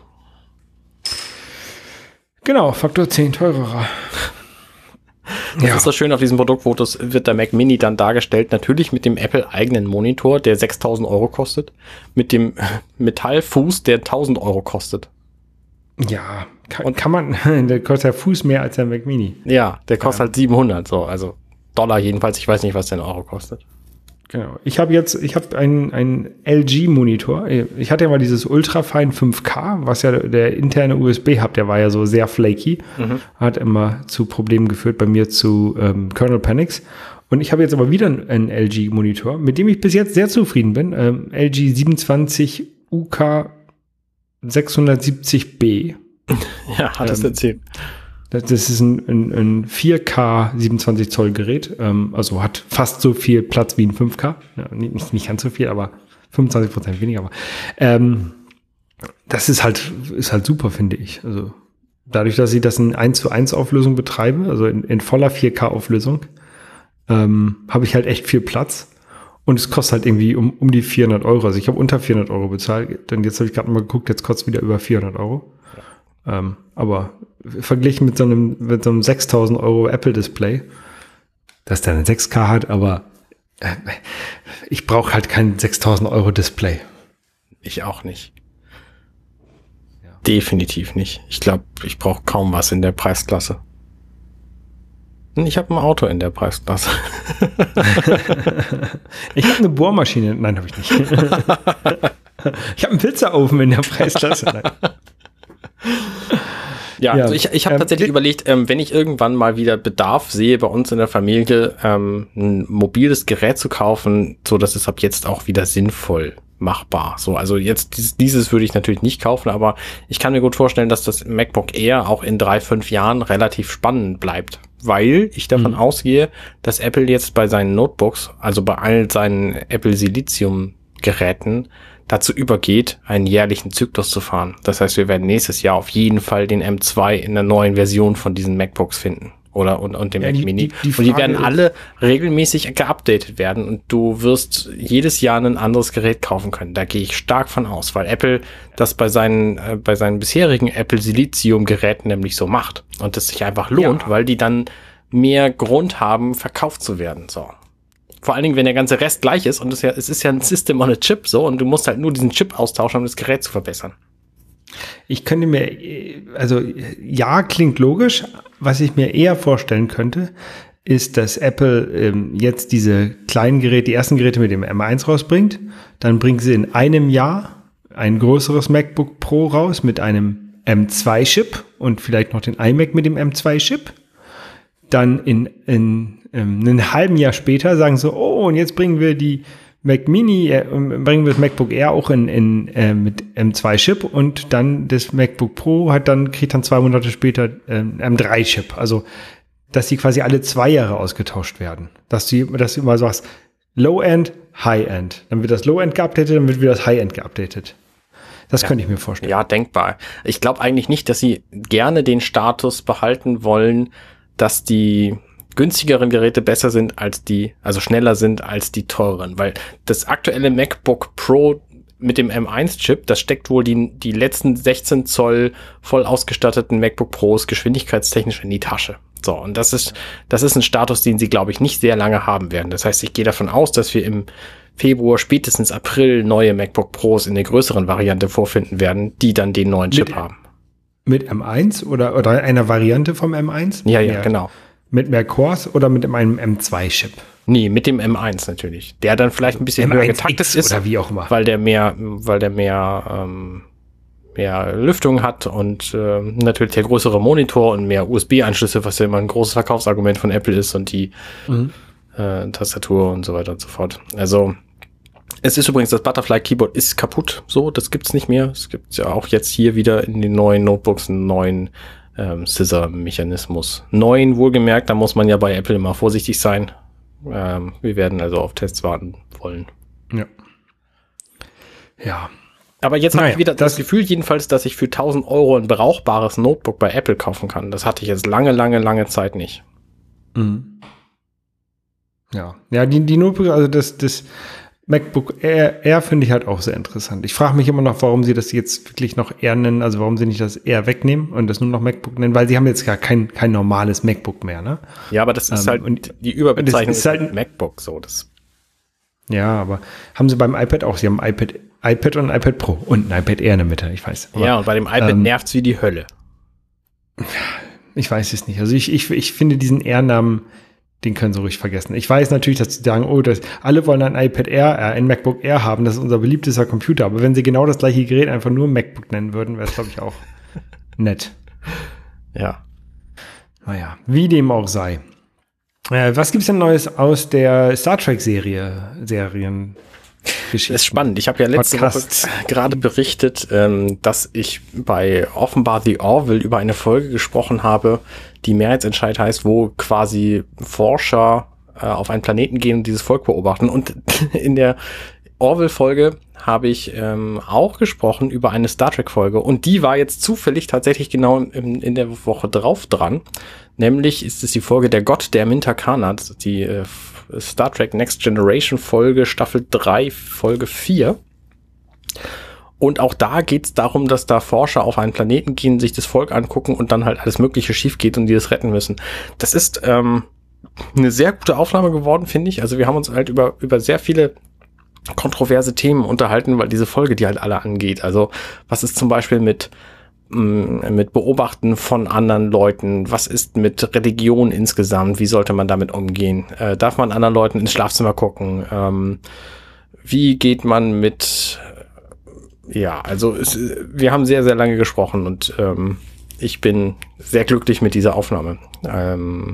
Genau, Faktor zehn teurerer. Das ja. ist das Schöne auf diesem Produkt, wo das wird der Mac Mini dann dargestellt, natürlich mit dem Apple-eigenen Monitor, der sechstausend Euro kostet, mit dem Metallfuß, der tausend Euro kostet. Ja, kann, und kann man, der kostet ja Fuß mehr als der Mac Mini. Ja, der kostet ja. halt siebenhundert, so, also Dollar jedenfalls, ich weiß nicht, was der in Euro kostet. Genau. Ich habe jetzt, ich habe einen, einen L G-Monitor. Ich hatte ja mal dieses Ultrafine fünf K, was ja der interne U S B-Hub, der war ja so sehr flaky. Mhm. Hat immer zu Problemen geführt bei mir zu ähm, Kernel Panics. Und ich habe jetzt aber wieder einen L G-Monitor, mit dem ich bis jetzt sehr zufrieden bin. Ähm, L G siebenundzwanzig U K sechshundertsiebzig B. Ja, hat es ähm, erzählt. Das ist ein, ein, ein vier K siebenundzwanzig Zoll Gerät, ähm, also hat fast so viel Platz wie ein fünf K. Ja, nicht, nicht ganz so viel, aber fünfundzwanzig Prozent weniger. Aber ähm, das ist halt, ist halt super, finde ich. Also dadurch, dass ich das in eins zu eins Auflösung betreibe, also in, in voller vier K Auflösung, ähm, habe ich halt echt viel Platz. Und es kostet halt irgendwie um, um die vierhundert Euro. Also ich habe unter vierhundert Euro bezahlt. Denn jetzt habe ich gerade mal geguckt, jetzt kostet es wieder über vierhundert Euro. Ja. Ähm, aber verglichen mit so einem, mit so einem sechstausend Euro Apple-Display, dass der eine sechs K hat, aber äh, ich brauche halt kein sechstausend Euro Display. Ich auch nicht. Ja. Definitiv nicht. Ich glaube, ich brauche kaum was in der Preisklasse. Ich habe ein Auto in der Preisklasse. Ich habe eine Bohrmaschine. Nein, habe ich nicht. Ich habe einen Pizzaofen in der Preisklasse. Nein. Ja, ja, also ich, ich habe ähm, tatsächlich überlegt, ähm, wenn ich irgendwann mal wieder Bedarf sehe, bei uns in der Familie ähm, ein mobiles Gerät zu kaufen, so dass es ab jetzt auch wieder sinnvoll machbar. So, also jetzt dieses, dieses würde ich natürlich nicht kaufen, aber ich kann mir gut vorstellen, dass das MacBook Air auch in drei, fünf Jahren relativ spannend bleibt, weil ich davon mhm. ausgehe, dass Apple jetzt bei seinen Notebooks, also bei all seinen Apple Silicium Geräten, dazu übergeht, einen jährlichen Zyklus zu fahren. Das heißt, wir werden nächstes Jahr auf jeden Fall den M zwei in der neuen Version von diesen MacBooks finden. Oder und, und dem ja, Mac Mini. Die, die und die werden alle regelmäßig geupdatet werden und du wirst jedes Jahr ein anderes Gerät kaufen können. Da gehe ich stark von aus, weil Apple das bei seinen äh, bei seinen bisherigen Apple Silicium Geräten nämlich so macht und das sich einfach lohnt, ja. weil die dann mehr Grund haben, verkauft zu werden. So. Vor allen Dingen, wenn der ganze Rest gleich ist und es, ja, es ist ja ein System on a Chip so und du musst halt nur diesen Chip austauschen, um das Gerät zu verbessern. Ich könnte mir, also ja, klingt logisch. Was ich mir eher vorstellen könnte, ist, dass Apple ähm, jetzt diese kleinen Geräte, die ersten Geräte mit dem M eins rausbringt. Dann bringen sie in einem Jahr ein größeres MacBook Pro raus mit einem M zwei Chip und vielleicht noch den iMac mit dem M zwei Chip. Dann in, in ähm, einem halben Jahr später sagen sie, oh, und jetzt bringen wir die Mac Mini, äh, bringen wir das MacBook Air auch in, in äh, mit M zwei Chip und dann das MacBook Pro hat dann, kriegt dann zwei Monate später äh, M drei Chip. Also, dass die quasi alle zwei Jahre ausgetauscht werden. Dass du, dass du immer sagst, Low-End, High-End. Dann wird das Low-End geupdatet, dann wird wieder das High-End geupdatet. Das ja. könnte ich mir vorstellen. Ja, denkbar. Ich glaube eigentlich nicht, dass sie gerne den Status behalten wollen, dass die günstigeren Geräte besser sind als die, also schneller sind als die teureren, weil das aktuelle MacBook Pro mit dem M eins Chip, das steckt wohl die, die letzten sechzehn Zoll voll ausgestatteten MacBook Pros geschwindigkeitstechnisch in die Tasche. So, und das ist, das ist ein Status, den sie, glaube ich, nicht sehr lange haben werden. Das heißt, ich gehe davon aus, dass wir im Februar, spätestens April neue MacBook Pros in der größeren Variante vorfinden werden, die dann den neuen Chip mit, haben. Mit M eins oder, oder einer Variante vom M eins? Ja, ja, genau. Mit mehr Cores oder mit einem M zwei Chip? Nee, mit dem M eins natürlich. Der dann vielleicht ein bisschen höher getaktet ist. Oder wie auch immer. Weil der mehr, weil der mehr, ähm, mehr Lüftung hat und äh, natürlich der größere Monitor und mehr U S B-Anschlüsse, was ja immer ein großes Verkaufsargument von Apple ist und die mhm. äh, Tastatur und so weiter und so fort. Also es ist übrigens, das Butterfly Keyboard ist kaputt. So, das gibt's nicht mehr. Es gibt ja auch jetzt hier wieder in den neuen Notebooks einen neuen ähm, Scissor-Mechanismus. Neuen, wohlgemerkt, da muss man ja bei Apple immer vorsichtig sein. Ähm, wir werden also auf Tests warten wollen. Ja. Ja. Aber jetzt naja, habe ich wieder das, das Gefühl jedenfalls, dass ich für tausend Euro ein brauchbares Notebook bei Apple kaufen kann. Das hatte ich jetzt lange, lange, lange Zeit nicht. Mhm. Ja. Ja, die, die Notebook, also das, das MacBook Air, Air finde ich halt auch sehr interessant. Ich frage mich immer noch, warum sie das jetzt wirklich noch Air nennen, also warum sie nicht das Air wegnehmen und das nur noch MacBook nennen, weil sie haben jetzt gar kein, kein normales MacBook mehr, ne? Ja, aber das ist ähm, halt und die Überbezeichnung ist halt MacBook, so das. Ja, aber haben sie beim iPad auch, sie haben ein iPad, iPad und ein iPad Pro und ein iPad Air in der Mitte, ich weiß. Aber, ja, und bei dem iPad ähm, nervt's wie die Hölle. Ich weiß es nicht. Also ich, ich, ich finde diesen Air-Namen, den können sie ruhig vergessen. Ich weiß natürlich, dass sie sagen, oh, das, alle wollen ein iPad Air, äh, ein MacBook Air haben, das ist unser beliebtester Computer. Aber wenn sie genau das gleiche Gerät einfach nur MacBook nennen würden, wäre es, glaube ich, auch nett. Ja. Naja, wie dem auch sei. Äh, was gibt's denn Neues aus der Star Trek-Serie, Serien? Das ist spannend. Ich habe ja letzte Podcasts. Woche gerade berichtet, ähm, dass ich bei offenbar The Orville über eine Folge gesprochen habe, die Mehrheitsentscheid heißt, wo quasi Forscher äh, auf einen Planeten gehen und dieses Volk beobachten. Und in der Orville-Folge habe ich ähm, auch gesprochen über eine Star Trek-Folge. Und die war jetzt zufällig tatsächlich genau in, in der Woche drauf dran. Nämlich ist es die Folge Der Gott der Minta Kanat, die äh, Star Trek Next Generation Folge, Staffel drei, Folge vier. Und auch da geht es darum, dass da Forscher auf einen Planeten gehen, sich das Volk angucken und dann halt alles Mögliche schief geht und die das retten müssen. Das ist ähm, eine sehr gute Aufnahme geworden, finde ich. Also wir haben uns halt über über sehr viele kontroverse Themen unterhalten, weil diese Folge die halt alle angeht. Also was ist zum Beispiel mit mit Beobachten von anderen Leuten? Was ist mit Religion insgesamt? Wie sollte man damit umgehen? Äh, darf man anderen Leuten ins Schlafzimmer gucken? Ähm, wie geht man mit, ja, also es, wir haben sehr, sehr lange gesprochen und ähm, ich bin sehr glücklich mit dieser Aufnahme. Ähm,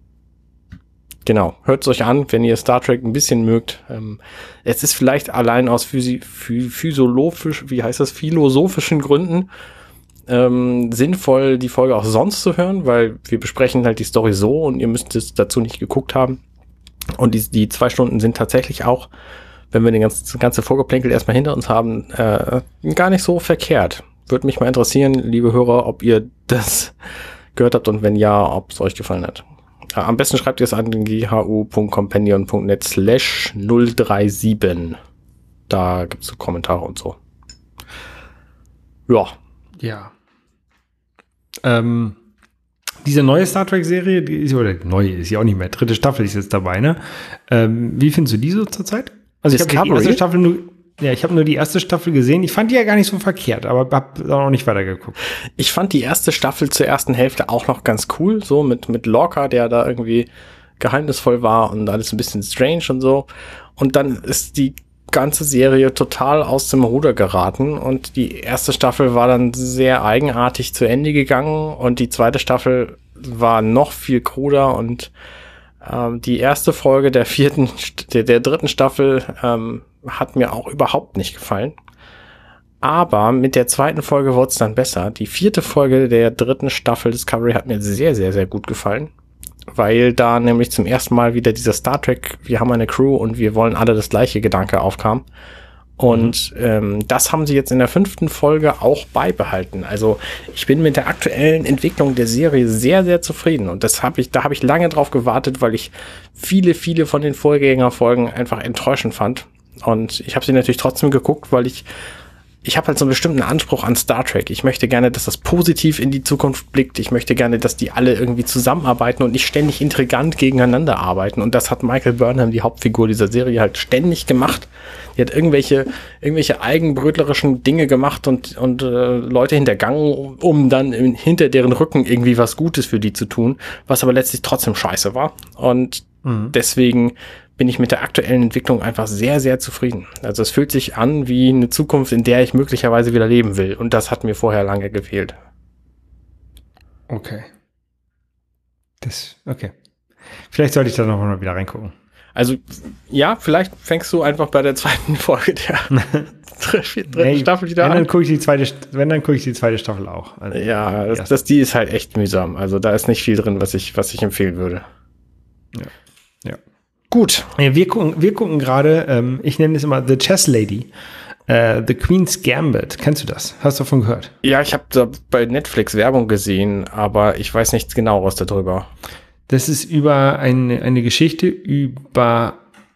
genau, hört es euch an, wenn ihr Star Trek ein bisschen mögt. Ähm, es ist vielleicht allein aus physi- phy- physiologisch, wie heißt das, philosophischen Gründen Ähm, sinnvoll, die Folge auch sonst zu hören, weil wir besprechen halt die Story so und ihr müsst es dazu nicht geguckt haben. Und die, die zwei Stunden sind tatsächlich auch, wenn wir den ganzen, das ganze Vorgeplänkel erstmal hinter uns haben, äh, gar nicht so verkehrt. Würde mich mal interessieren, liebe Hörer, ob ihr das gehört habt und wenn ja, ob es euch gefallen hat. Äh, am besten schreibt ihr es an g h u punkt companion punkt net slash null drei sieben. Da gibt es so Kommentare und so. Ja. Ja. Ähm, diese neue Star Trek-Serie, die ist, oder neue ist ja auch nicht mehr, dritte Staffel ist jetzt dabei, ne? Ähm, wie findest du die so zurzeit? Also ich habe die erste Staffel nur, ja, ich habe nur die erste Staffel gesehen. Ich fand die ja gar nicht so verkehrt, aber habe auch noch nicht weitergeguckt. Ich fand die erste Staffel zur ersten Hälfte auch noch ganz cool, so mit mit Lorca, der da irgendwie geheimnisvoll war und alles ein bisschen strange und so. Und dann ist die ganze Serie total aus dem Ruder geraten und die erste Staffel war dann sehr eigenartig zu Ende gegangen und die zweite Staffel war noch viel kruder und ähm, die erste Folge der vierten, der, der dritten Staffel ähm, hat mir auch überhaupt nicht gefallen. Aber mit der zweiten Folge wurde es dann besser. Die vierte Folge der dritten Staffel Discovery hat mir sehr, sehr, sehr gut gefallen. Weil da nämlich zum ersten Mal wieder dieser Star Trek, wir haben eine Crew und wir wollen alle das gleiche Gedanke aufkam. Und mhm. ähm, das haben sie jetzt in der fünften Folge auch beibehalten. Also ich bin mit der aktuellen Entwicklung der Serie sehr, sehr zufrieden. Und das habe ich, da habe ich lange drauf gewartet, weil ich viele, viele von den Vorgängerfolgen einfach enttäuschend fand. Und ich habe sie natürlich trotzdem geguckt, weil ich Ich habe halt so einen bestimmten Anspruch an Star Trek. Ich möchte gerne, dass das positiv in die Zukunft blickt. Ich möchte gerne, dass die alle irgendwie zusammenarbeiten und nicht ständig intrigant gegeneinander arbeiten. Und das hat Michael Burnham, die Hauptfigur dieser Serie, halt ständig gemacht. Die hat irgendwelche irgendwelche eigenbrötlerischen Dinge gemacht und und äh, Leute hintergangen, um, um dann in, hinter deren Rücken irgendwie was Gutes für die zu tun, was aber letztlich trotzdem scheiße war. Und mhm. deswegen bin ich mit der aktuellen Entwicklung einfach sehr, sehr zufrieden. Also es fühlt sich an wie eine Zukunft, in der ich möglicherweise wieder leben will. Und das hat mir vorher lange gefehlt. Okay. Das, okay. Vielleicht sollte ich da noch mal wieder reingucken. Also, ja, vielleicht fängst du einfach bei der zweiten Folge der dritten nee, Staffel wieder wenn an. Dann gucke ich die zweite, wenn, dann gucke ich die zweite Staffel auch. Also, ja, das, das, die ist halt echt mühsam. Also da ist nicht viel drin, was ich, was ich empfehlen würde. Ja. Ja. Gut. Ja, wir gucken, wir gucken gerade, ähm, ich nenne es immer The Chess Lady, äh, The Queen's Gambit. Kennst du das? Hast du davon gehört? Ja, ich habe da bei Netflix Werbung gesehen, aber ich weiß nichts Genaueres darüber. Das ist über eine, eine Geschichte über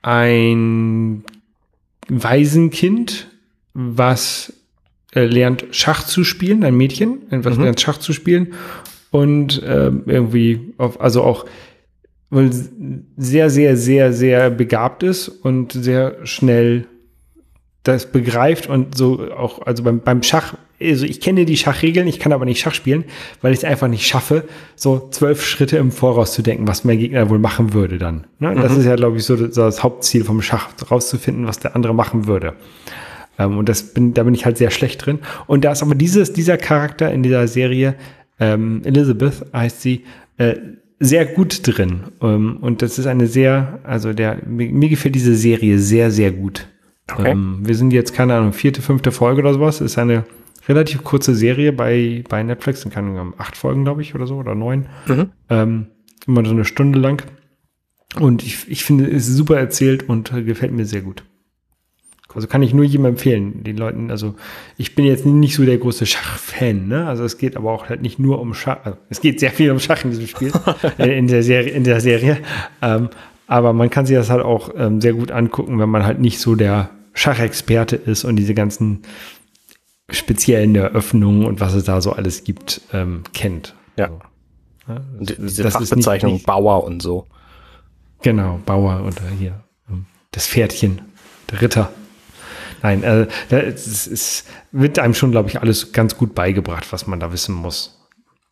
ein Waisenkind, was äh, lernt Schach zu spielen, ein Mädchen, was mhm. lernt Schach zu spielen und äh, irgendwie, auf, also auch weil sehr, sehr, sehr, sehr begabt ist und sehr schnell das begreift und so auch, also beim, beim Schach, also ich kenne die Schachregeln, ich kann aber nicht Schach spielen, weil ich es einfach nicht schaffe, so zwölf Schritte im Voraus zu denken, was mein Gegner wohl machen würde dann. Ne? Mhm. Das ist ja, glaube ich, so das, das Hauptziel vom Schach, rauszufinden, was der andere machen würde. Ähm, und das bin, da bin ich halt sehr schlecht drin. Und da ist aber dieses, dieser Charakter in dieser Serie, ähm, Elizabeth heißt sie, äh, sehr gut drin. Um, und das ist eine sehr, also der, mir, mir gefällt diese Serie sehr, sehr gut. Okay. Um, wir sind jetzt, keine Ahnung, vierte, fünfte Folge oder sowas. Ist eine relativ kurze Serie bei, bei Netflix. Keine Ahnung, acht Folgen, glaube ich, oder so, oder neun. Mhm. Um, immer so eine Stunde lang. Und ich, ich finde, es ist super erzählt und äh, gefällt mir sehr gut. Also kann ich nur jedem empfehlen, den Leuten, also ich bin jetzt nicht so der große Schachfan, ne? Also es geht aber auch halt nicht nur um Schach, also es geht sehr viel um Schach in diesem Spiel, in der Serie, in der Serie. Ähm, aber man kann sich das halt auch ähm, sehr gut angucken, wenn man halt nicht so der Schachexperte ist und diese ganzen speziellen Eröffnungen und was es da so alles gibt, ähm, kennt. Ja. ja das, diese das Fachbezeichnung nicht, nicht, Bauer und so. Genau, Bauer oder hier ähm, das Pferdchen. der Ritter. Nein, äh, es, es wird einem schon, glaube ich, alles ganz gut beigebracht, was man da wissen muss.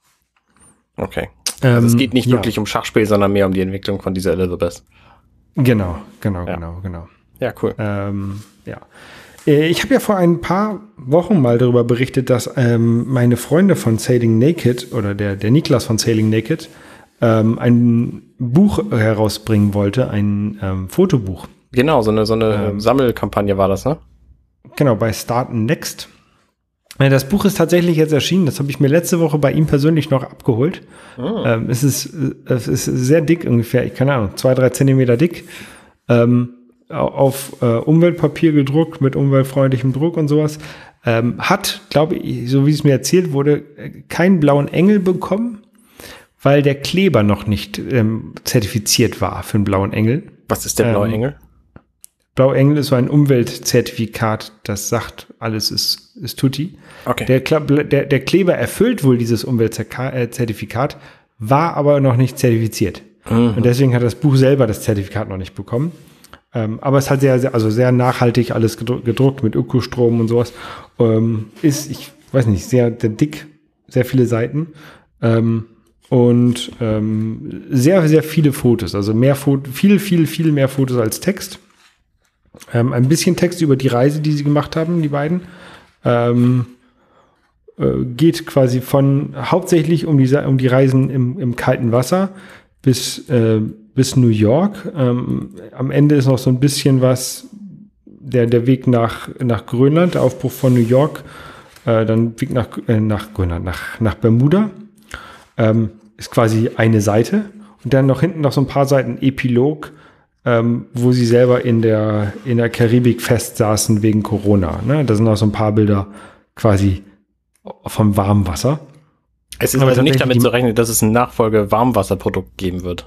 Okay. Also Ähm, es geht nicht ja. wirklich um Schachspiel, sondern mehr um die Entwicklung von dieser Elizabeth. Genau, genau, Ja. genau, genau. Ja, cool. Ähm, ja. Äh, Ich habe ja vor ein paar Wochen mal darüber berichtet, dass ähm, meine Freunde von Sailing Naked oder der, der Niklas von Sailing Naked ähm, ein Buch herausbringen wollte, ein ähm, Fotobuch. Genau, so eine, so eine Ähm. Sammelkampagne war das, ne? Genau, bei Start Next. Äh, Das Buch ist tatsächlich jetzt erschienen. Das habe ich mir letzte Woche bei ihm persönlich noch abgeholt. Oh. Ähm, es, ist, äh, es ist sehr dick, ungefähr, ich keine Ahnung, zwei, drei Zentimeter dick. Ähm, auf äh, Umweltpapier gedruckt, mit umweltfreundlichem Druck und sowas. Ähm, hat, glaube ich, so wie es mir erzählt wurde, keinen blauen Engel bekommen, weil der Kleber noch nicht ähm, zertifiziert war für einen blauen Engel. Was ist der blaue Ähm, Engel? Blaue Engel ist so ein Umweltzertifikat, das sagt, alles ist, ist tutti. Okay. Der, Kla- der, der Kleber erfüllt wohl dieses Umweltzertifikat, war aber noch nicht zertifiziert. Mhm. Und deswegen hat das Buch selber das Zertifikat noch nicht bekommen. Ähm, aber es hat sehr, sehr, also sehr nachhaltig alles gedruckt, gedruckt mit Ökostrom und sowas. Ähm, ist, ich weiß nicht, sehr, sehr dick, sehr viele Seiten. Ähm, und ähm, sehr, sehr viele Fotos. Also mehr Fotos, viel, viel, viel mehr Fotos als Text. Ähm, ein bisschen Text über die Reise, die sie gemacht haben, die beiden. Ähm, äh, geht quasi von hauptsächlich um die, um die Reisen im, im kalten Wasser bis, äh, bis New York. Ähm, am Ende ist noch so ein bisschen was, der, der Weg nach, nach Grönland, der Aufbruch von New York, äh, dann Weg nach, äh, nach Grönland, nach, nach Bermuda. Ähm, ist quasi eine Seite. Und dann noch hinten noch so ein paar Seiten Epilog, ähm, wo sie selber in der, in der Karibik festsaßen wegen Corona. Ne? Da sind auch so ein paar Bilder quasi vom Warmwasser. Es ist Aber also nicht tatsächlich damit die- zu rechnen, dass es ein Nachfolge-Warmwasserprodukt geben wird.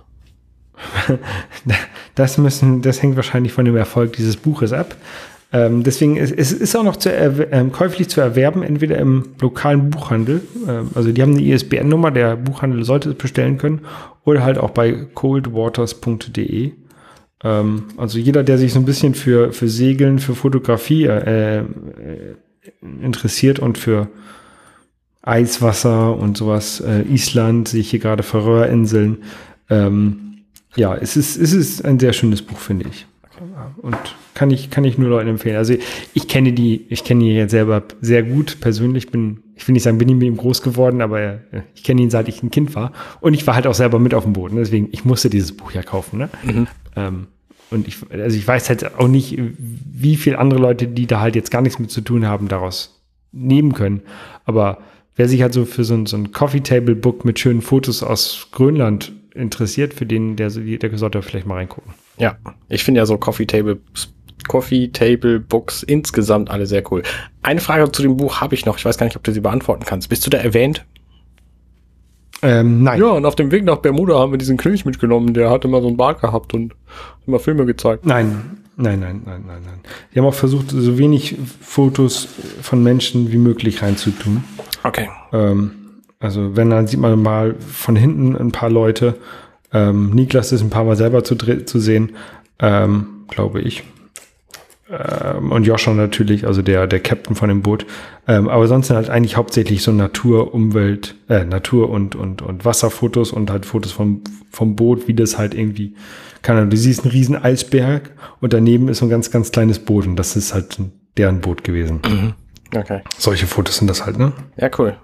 Das müssen, das hängt wahrscheinlich von dem Erfolg dieses Buches ab. Ähm, deswegen ist es ist auch noch zu erw- ähm, käuflich zu erwerben, entweder im lokalen Buchhandel, ähm, also die haben eine I S B N-Nummer, der Buchhandel sollte es bestellen können, oder halt auch bei coldwaters punkt de. Ähm, also jeder, der sich so ein bisschen für, für Segeln, für Fotografie äh, äh, interessiert und für Eiswasser und sowas, äh, Island, sehe ich hier gerade Färöerinseln. Ähm, ja, es ist, es ist ein sehr schönes Buch, finde ich. Und kann ich, kann ich nur Leuten empfehlen. Also ich kenne die, ich kenne ihn jetzt selber sehr gut persönlich, bin, ich will nicht sagen, bin ich mit ihm groß geworden, aber äh, ich kenne ihn, seit ich ein Kind war. Und ich war halt auch selber mit auf dem Boot. Ne? Deswegen, ich musste dieses Buch ja kaufen. Ne? Mhm. Ähm, und ich, also ich weiß halt auch nicht, wie viele andere Leute, die da halt jetzt gar nichts mit zu tun haben, daraus nehmen können. Aber wer sich halt so für so ein, so ein Coffee-Table-Book mit schönen Fotos aus Grönland interessiert, für den, der, der sollte vielleicht mal reingucken. Ja, ich finde ja so Coffee Table, Coffee Table Books insgesamt alle sehr cool. Eine Frage zu dem Buch habe ich noch. Ich weiß gar nicht, ob du sie beantworten kannst. Bist du da erwähnt? Ähm, nein. Ja, und auf dem Weg nach Bermuda haben wir diesen König mitgenommen. Der hat immer so einen Bart gehabt und immer Filme gezeigt. Nein, nein, nein, nein, nein, nein. Die haben auch versucht, so wenig Fotos von Menschen wie möglich reinzutun. Okay. Ähm, also wenn, dann sieht man mal von hinten ein paar Leute. Ähm, Niklas ist ein paar Mal selber zu, zu sehen, ähm, glaube ich. Ähm, und Joscha natürlich, also der, der Captain von dem Boot. Ähm, aber sonst sind halt eigentlich hauptsächlich so Natur, Umwelt, äh, Natur und, und, und Wasserfotos und halt Fotos vom, vom Boot, wie das halt irgendwie, keine Ahnung, du siehst einen riesen Eisberg und daneben ist so ein ganz, ganz kleines Boot und das ist halt deren Boot gewesen. Mhm. Okay. Solche Fotos sind das halt, ne? Ja, cool.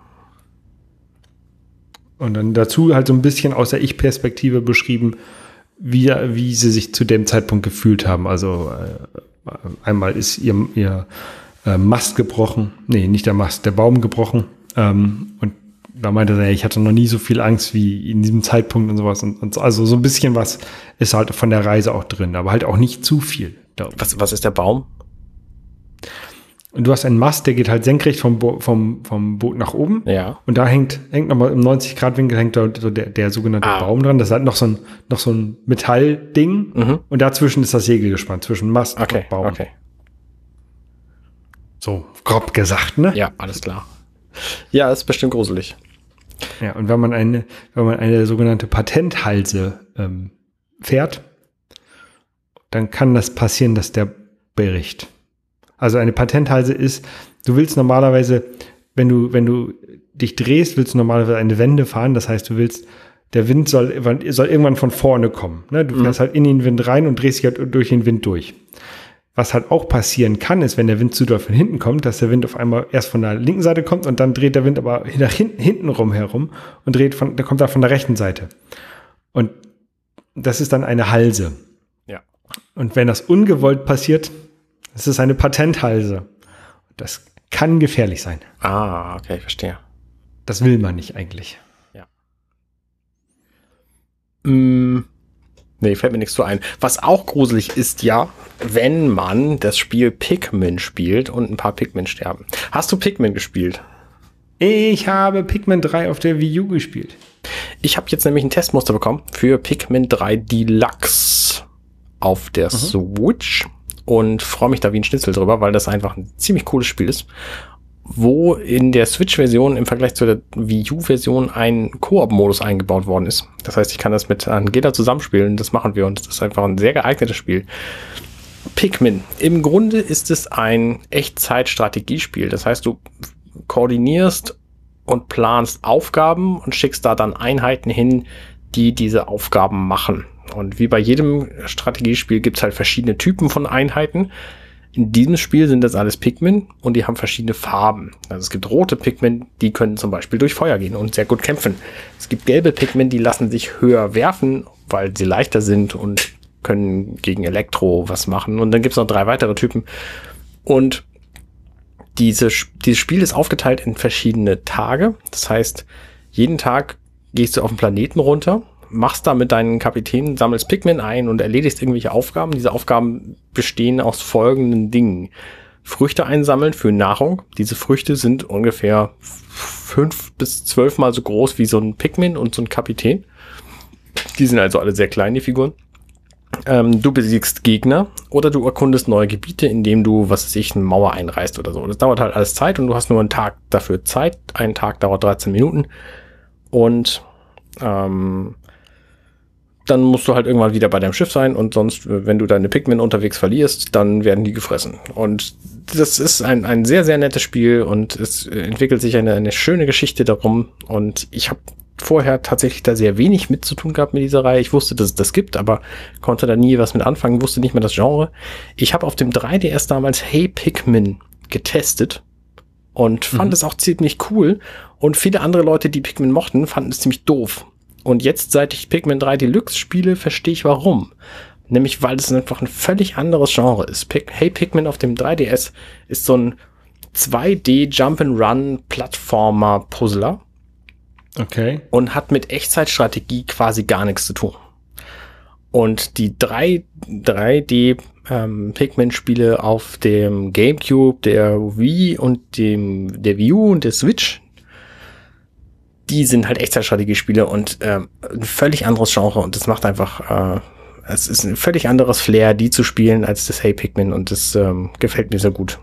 Und dann dazu halt so ein bisschen aus der Ich-Perspektive beschrieben, wie, wie sie sich zu dem Zeitpunkt gefühlt haben. Also äh, einmal ist ihr, ihr äh, Mast gebrochen, nee, nicht der Mast, der Baum gebrochen. Ähm, und da meinte er, ich hatte noch nie so viel Angst wie in diesem Zeitpunkt und sowas. Und, und so, also so ein bisschen was ist halt von der Reise auch drin, aber halt auch nicht zu viel. Was, was ist der Baum? Und du hast einen Mast, der geht halt senkrecht vom, Bo- vom, vom Boot nach oben. Ja. Und da hängt, hängt nochmal im neunzig Grad Winkel hängt da so der, der sogenannte Ah. Baum dran. Das ist halt noch so ein, noch so ein Metallding. Mhm. Und dazwischen ist das Segel gespannt, zwischen Mast Okay, und Baum. okay. So grob gesagt, ne? Ja, alles klar. Ja, ist bestimmt gruselig. Ja, und wenn man eine, wenn man eine sogenannte Patenthalse ähm, fährt, dann kann das passieren, dass der abbricht. Also eine Patenthalse ist, du willst normalerweise, wenn du, wenn du dich drehst, willst du normalerweise eine Wende fahren. Das heißt, du willst, der Wind soll, soll irgendwann von vorne kommen. Ne? Du fährst mhm. halt in den Wind rein und drehst dich halt durch den Wind durch. Was halt auch passieren kann, ist, wenn der Wind zu doll von hinten kommt, dass der Wind auf einmal erst von der linken Seite kommt und dann dreht der Wind aber nach hinten, hinten rum herum und dreht von, der kommt da von der rechten Seite. Und das ist dann eine Halse. Ja. Und wenn das ungewollt passiert, das ist eine Patenthalse. Das kann gefährlich sein. Ah, okay, ich verstehe. Das will man nicht eigentlich. Ja. Mm. Nee, fällt mir nichts zu ein. Was auch gruselig ist, ja, wenn man das Spiel Pikmin spielt und ein paar Pikmin sterben. Hast du Pikmin gespielt? Ich habe Pikmin drei auf der Wii U gespielt. Ich habe jetzt nämlich ein Testmuster bekommen für Pikmin drei Deluxe auf der mhm. Switch und freue mich da wie ein Schnitzel drüber, weil das einfach ein ziemlich cooles Spiel ist, wo in der Switch-Version im Vergleich zu der Wii U-Version ein Koop-Modus eingebaut worden ist. Das heißt, ich kann das mit Angela zusammenspielen, das machen wir und das ist einfach ein sehr geeignetes Spiel. Pikmin. Im Grunde ist es ein Echtzeit-Strategiespiel. Das heißt, du koordinierst und planst Aufgaben und schickst da dann Einheiten hin, die diese Aufgaben machen. Und wie bei jedem Strategiespiel gibt es halt verschiedene Typen von Einheiten. In diesem Spiel sind das alles Pikmin und die haben verschiedene Farben. Also es gibt rote Pikmin, die können zum Beispiel durch Feuer gehen und sehr gut kämpfen. Es gibt gelbe Pikmin, die lassen sich höher werfen, weil sie leichter sind und können gegen Elektro was machen. Und dann gibt es noch drei weitere Typen. Und diese, dieses Spiel ist aufgeteilt in verschiedene Tage. Das heißt, jeden Tag gehst du auf den Planeten runter, machst da mit deinen Kapitänen, sammelst Pikmin ein und erledigst irgendwelche Aufgaben. Diese Aufgaben bestehen aus folgenden Dingen. Früchte einsammeln für Nahrung. Diese Früchte sind ungefähr fünf bis zwölf Mal so groß wie so ein Pikmin und so ein Kapitän. Die sind also alle sehr klein, die Figuren. Ähm, du besiegst Gegner oder du erkundest neue Gebiete, indem du, was weiß ich, eine Mauer einreißt oder so. Das dauert halt alles Zeit und du hast nur einen Tag dafür Zeit. Ein Tag dauert dreizehn Minuten. Und ähm, dann musst du halt irgendwann wieder bei deinem Schiff sein und sonst, wenn du deine Pikmin unterwegs verlierst, dann werden die gefressen. Und das ist ein, ein sehr, sehr nettes Spiel und es entwickelt sich eine, eine schöne Geschichte darum. Und ich habe vorher tatsächlich da sehr wenig mit zu tun gehabt mit dieser Reihe. Ich wusste, dass es das gibt, aber konnte da nie was mit anfangen, wusste nicht mehr das Genre. Ich habe auf dem drei D S damals Hey Pikmin getestet und fand mhm. es auch ziemlich cool. Und viele andere Leute, die Pikmin mochten, fanden es ziemlich doof. Und jetzt, seit ich Pikmin drei Deluxe spiele, verstehe ich warum. Nämlich, weil es einfach ein völlig anderes Genre ist. Pik- hey Pikmin auf dem drei D S ist so ein zwei D Jump-and-Run-Plattformer-Puzzler. Okay. Und hat mit Echtzeitstrategie quasi gar nichts zu tun. Und die drei D ähm, Pikmin-Spiele auf dem GameCube, der Wii und dem der Wii U und der Switch, die sind halt Echtzeitstrategiespiele und ähm, ein völlig anderes Genre und das macht einfach, äh, es ist ein völlig anderes Flair, die zu spielen, als das Hey Pikmin und das ähm, gefällt mir sehr gut.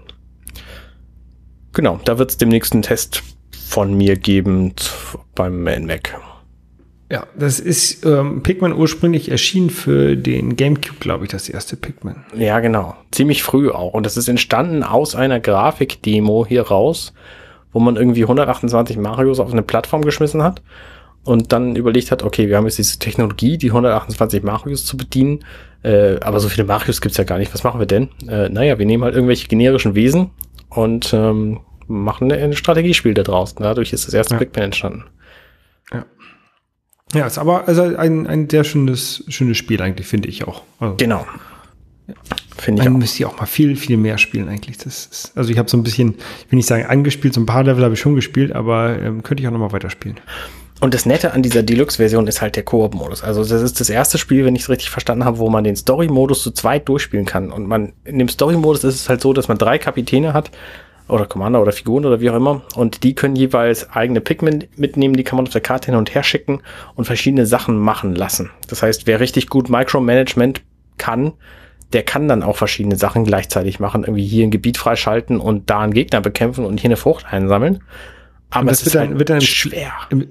Genau, da wird es demnächst einen Test von mir geben beim Man Mac. Ja, das ist ähm, Pikmin ursprünglich erschienen für den GameCube, glaube ich, das erste Pikmin. Ja, genau. Ziemlich früh auch. Und das ist entstanden aus einer Grafikdemo hier raus, wo man irgendwie hundertachtundzwanzig Marios auf eine Plattform geschmissen hat und dann überlegt hat, okay, wir haben jetzt diese Technologie, die hundertachtundzwanzig Marios zu bedienen, äh, aber so viele Marios gibt's ja gar nicht. Was machen wir denn? Äh, naja, wir nehmen halt irgendwelche generischen Wesen und ähm, machen ein Strategiespiel da draus. Dadurch ist das erste ja. Pikmin entstanden. Ja. Ja, ist aber also ein, ein sehr schönes, schönes Spiel eigentlich, finde ich auch. Also, genau. Ja. Finde ich Man auch. müsste ja auch mal viel, viel mehr spielen eigentlich. Das ist, also ich habe so ein bisschen, ich will nicht sagen angespielt, so ein paar Level habe ich schon gespielt, aber ähm, könnte ich auch noch mal weiterspielen. Und das Nette an dieser Deluxe-Version ist halt der Koop-Modus. Also das ist das erste Spiel, wenn ich es richtig verstanden habe, wo man den Story-Modus zu zweit durchspielen kann. Und man in dem Story-Modus ist es halt so, dass man drei Kapitäne hat, oder Commander oder Figuren oder wie auch immer. Und die können jeweils eigene Pikmin mitnehmen, die kann man auf der Karte hin und her schicken und verschiedene Sachen machen lassen. Das heißt, wer richtig gut Micromanagement kann, der kann dann auch verschiedene Sachen gleichzeitig machen. Irgendwie hier ein Gebiet freischalten und da einen Gegner bekämpfen und hier eine Frucht einsammeln. Aber es ist dann, halt wird dann schwer. Im,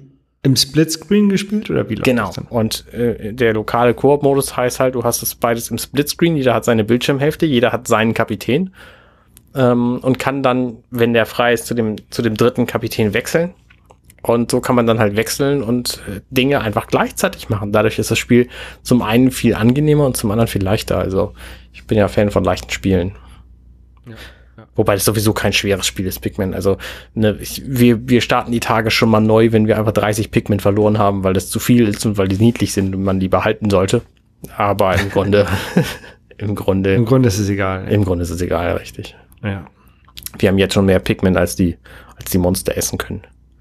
im Splitscreen gespielt oder wie läuft genau. das denn? Und äh, der lokale Koop-Modus heißt halt, du hast es beides im Splitscreen, jeder hat seine Bildschirmhälfte, jeder hat seinen Kapitän ähm, und kann dann, wenn der frei ist, zu dem, zu dem dritten Kapitän wechseln. Und so kann man dann halt wechseln und äh, Dinge einfach gleichzeitig machen. Dadurch ist das Spiel zum einen viel angenehmer und zum anderen viel leichter. Also ich bin ja Fan von leichten Spielen. Ja. Wobei das sowieso kein schweres Spiel ist, Pikmin. Also ne, ich, wir, wir starten die Tage schon mal neu, wenn wir einfach dreißig Pikmin verloren haben, weil das zu viel ist und weil die niedlich sind und man die behalten sollte. Aber im Grunde, im Grunde, Im Grunde ist es egal. Im Grunde ist es egal, richtig. Ja. Wir haben jetzt schon mehr Pikmin, als die, als die Monster essen können.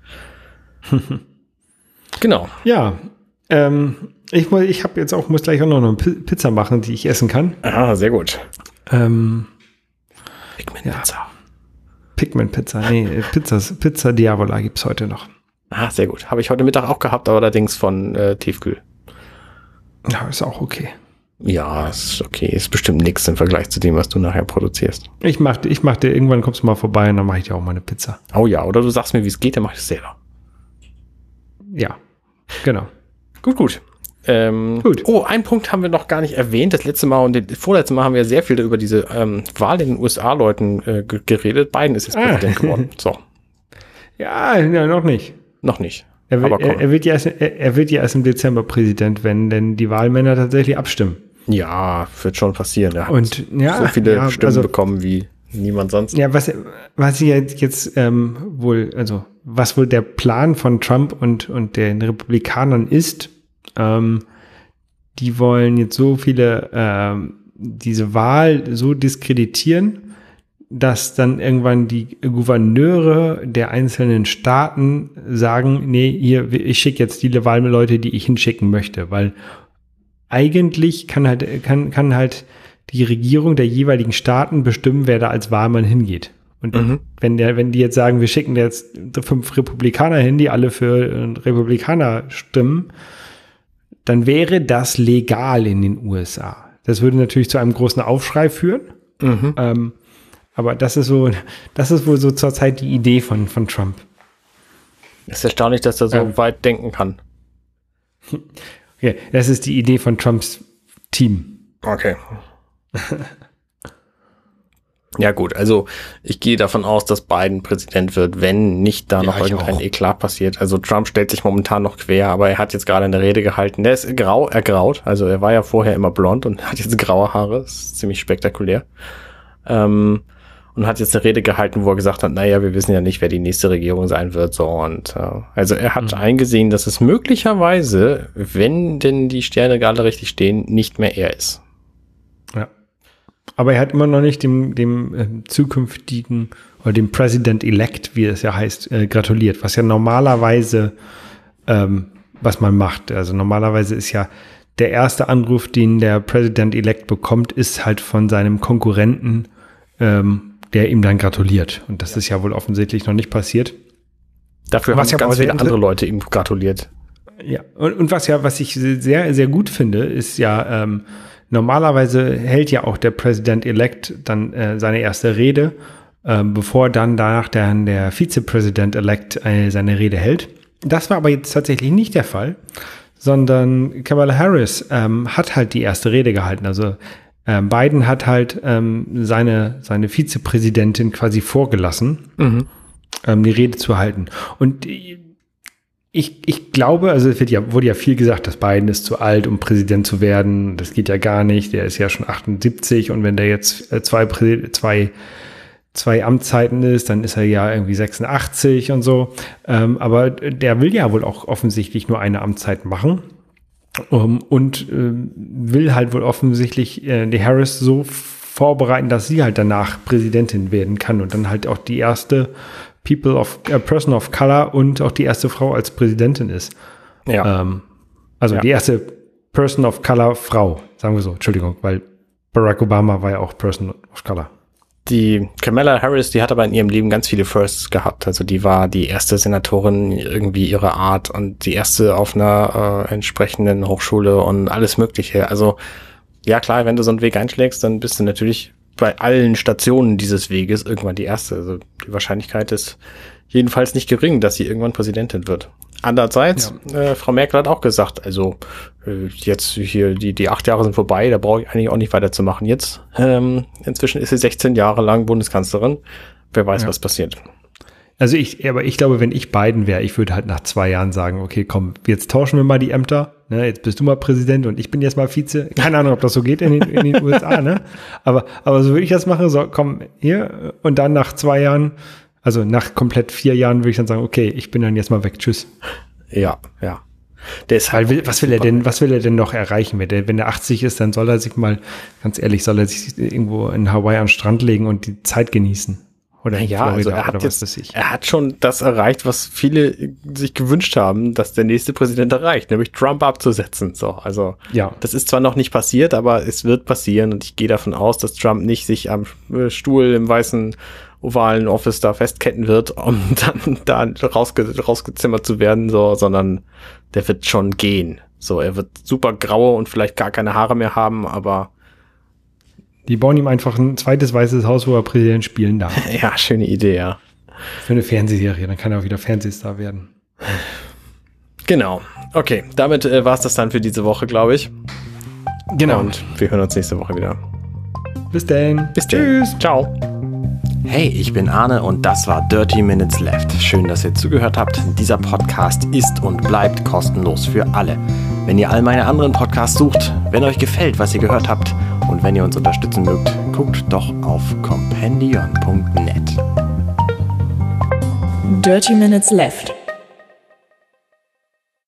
Genau. Ja. Ähm, ich muss, ich habe jetzt auch, muss gleich auch noch eine Pizza machen, die ich essen kann. Ah, sehr gut. Ähm, Pikmin-Pizza. Ja. Pikmin-Pizza, nee, Pizza, Pizza Diavola gibt's heute noch. Ah, sehr gut. Habe ich heute Mittag auch gehabt, aber allerdings von äh, Tiefkühl. Ja, ist auch okay. Ja, ist okay. Ist bestimmt nichts im Vergleich zu dem, was du nachher produzierst. Ich mach, ich mach dir, irgendwann kommst du mal vorbei und dann mache ich dir auch mal eine Pizza. Oh ja, oder du sagst mir, wie es geht, dann mache ich es selber. Ja, genau. Gut, gut. Ähm, Gut. Oh, einen Punkt haben wir noch gar nicht erwähnt. Das letzte Mal und das vorletzte Mal haben wir sehr viel über diese ähm, Wahl in den U S A-Leuten äh, geredet. Biden ist jetzt Präsident ah. geworden. So. Ja, ja, noch nicht. Noch nicht. Er wird, er, er, wird ja erst, er, er wird ja erst im Dezember Präsident, wenn denn die Wahlmänner tatsächlich abstimmen. Ja, wird schon passieren. Er hat und, ja, so viele ja, Stimmen also, bekommen wie niemand sonst. Ja, was, was jetzt, jetzt ähm, wohl, also was wohl der Plan von Trump und, und den Republikanern ist, ähm, die wollen jetzt so viele, ähm, diese Wahl so diskreditieren, dass dann irgendwann die Gouverneure der einzelnen Staaten sagen, nee, hier, ich schicke jetzt die Wahlleute, die ich hinschicken möchte, weil eigentlich kann halt, kann, kann halt die Regierung der jeweiligen Staaten bestimmen, wer da als Wahlmann hingeht. Und mhm. wenn der, wenn die jetzt sagen, wir schicken jetzt fünf Republikaner hin, die alle für Republikaner stimmen, dann wäre das legal in den U S A. Das würde natürlich zu einem großen Aufschrei führen. Mhm. Ähm, aber das ist so, das ist wohl so zurzeit die Idee von, von Trump. Es ist erstaunlich, dass er so ähm. weit denken kann. Okay, das ist die Idee von Trumps Team. Okay. Ja gut, also ich gehe davon aus, dass Biden Präsident wird, wenn nicht da ja, noch irgendein Eklat passiert. Also Trump stellt sich momentan noch quer, aber er hat jetzt gerade eine Rede gehalten. Der ist grau, ergraut, also er war ja vorher immer blond und hat jetzt graue Haare. Das ist ziemlich spektakulär. Ähm, und hat jetzt eine Rede gehalten, wo er gesagt hat, naja, wir wissen ja nicht, wer die nächste Regierung sein wird. So und äh, also er hat mhm. eingesehen, dass es möglicherweise, wenn denn die Sterne gerade richtig stehen, nicht mehr er ist. Ja. Aber er hat immer noch nicht dem, dem äh, zukünftigen oder dem President-elect, wie es ja heißt, äh, gratuliert, was ja normalerweise, ähm, was man macht. Also normalerweise ist ja der erste Anruf, den der President-elect bekommt, ist halt von seinem Konkurrenten, ähm, der ihm dann gratuliert. Und das ja. ist ja wohl offensichtlich noch nicht passiert. Dafür was haben ganz viele andere Leute ihm gratuliert. Ja, und, und was ja, was ich sehr, sehr gut finde, ist ja, ähm, normalerweise hält ja auch der President-elect dann äh, seine erste Rede, äh, bevor dann danach der, der Vizepräsident-elect äh, seine Rede hält. Das war aber jetzt tatsächlich nicht der Fall, sondern Kamala Harris ähm, hat halt die erste Rede gehalten. Also ähm, Biden hat halt ähm, seine, seine Vizepräsidentin quasi vorgelassen, mhm. ähm, die Rede zu halten. Und Ich, ich glaube, also es wird ja, wurde ja viel gesagt, dass Biden ist zu alt, um Präsident zu werden. Das geht ja gar nicht. Der ist ja schon achtundsiebzig und wenn der jetzt zwei, zwei, zwei Amtszeiten ist, dann ist er ja irgendwie sechsundachtzig und so. Ähm, aber der will ja wohl auch offensichtlich nur eine Amtszeit machen um, und äh, will halt wohl offensichtlich äh, die Harris so vorbereiten, dass sie halt danach Präsidentin werden kann und dann halt auch die erste People of, äh, Person of Color und auch die erste Frau als Präsidentin ist. Ja. Ähm, also ja. die erste Person of Color Frau, sagen wir so, Entschuldigung, weil Barack Obama war ja auch Person of Color. Die Kamala Harris, die hat aber in ihrem Leben ganz viele Firsts gehabt. Also die war die erste Senatorin irgendwie ihrer Art und die erste auf einer äh, entsprechenden Hochschule und alles Mögliche. Also ja klar, wenn du so einen Weg einschlägst, dann bist du natürlich bei allen Stationen dieses Weges irgendwann die erste. Also die Wahrscheinlichkeit ist jedenfalls nicht gering, dass sie irgendwann Präsidentin wird. Andererseits, ja. äh, Frau Merkel hat auch gesagt, also äh, jetzt hier, die, die acht Jahre sind vorbei, da brauche ich eigentlich auch nicht weiterzumachen. Jetzt, ähm, inzwischen ist sie sechzehn Jahre lang Bundeskanzlerin. Wer weiß, ja. was passiert. Also ich, aber ich glaube, wenn ich Biden wäre, ich würde halt nach zwei Jahren sagen, okay, komm, jetzt tauschen wir mal die Ämter. Ne, jetzt bist du mal Präsident und ich bin jetzt mal Vize. Keine Ahnung, ob das so geht in den, in den U S A, ne? Aber, aber so würde ich das machen, so, komm, hier. Und dann nach zwei Jahren, also nach komplett vier Jahren würde ich dann sagen, okay, ich bin dann jetzt mal weg, tschüss. Ja, ja. Deshalb, will, was will er denn, was will er denn noch erreichen? Wenn der, wenn er achtzig ist, dann soll er sich mal, ganz ehrlich, soll er sich irgendwo in Hawaii am Strand legen und die Zeit genießen. Oder in ja, Florida, also er hat oder jetzt, was weiß ich. Er hat schon das erreicht, was viele sich gewünscht haben, dass der nächste Präsident erreicht, nämlich Trump abzusetzen. So, also ja. Das ist zwar noch nicht passiert, aber es wird passieren und ich gehe davon aus, dass Trump nicht sich am Stuhl im weißen ovalen Office da festketten wird, um dann da rausge rausgezimmert zu werden, so, sondern der wird schon gehen. So, er wird super graue und vielleicht gar keine Haare mehr haben, aber die bauen ihm einfach ein zweites weißes Haus, wo er Präsident spielen darf. Ja, schöne Idee, ja. Für eine Fernsehserie, dann kann er auch wieder Fernsehstar werden. Genau. Okay, damit äh, war es das dann für diese Woche, glaube ich. Genau. Und wir hören uns nächste Woche wieder. Bis dann. Bis dann. Tschüss. Ciao. Hey, ich bin Arne und das war Dirty Minutes Left. Schön, dass ihr zugehört habt. Dieser Podcast ist und bleibt kostenlos für alle. Wenn ihr all meine anderen Podcasts sucht, wenn euch gefällt, was ihr gehört habt und wenn ihr uns unterstützen mögt, guckt doch auf compendion punkt net. Dirty Minutes Left.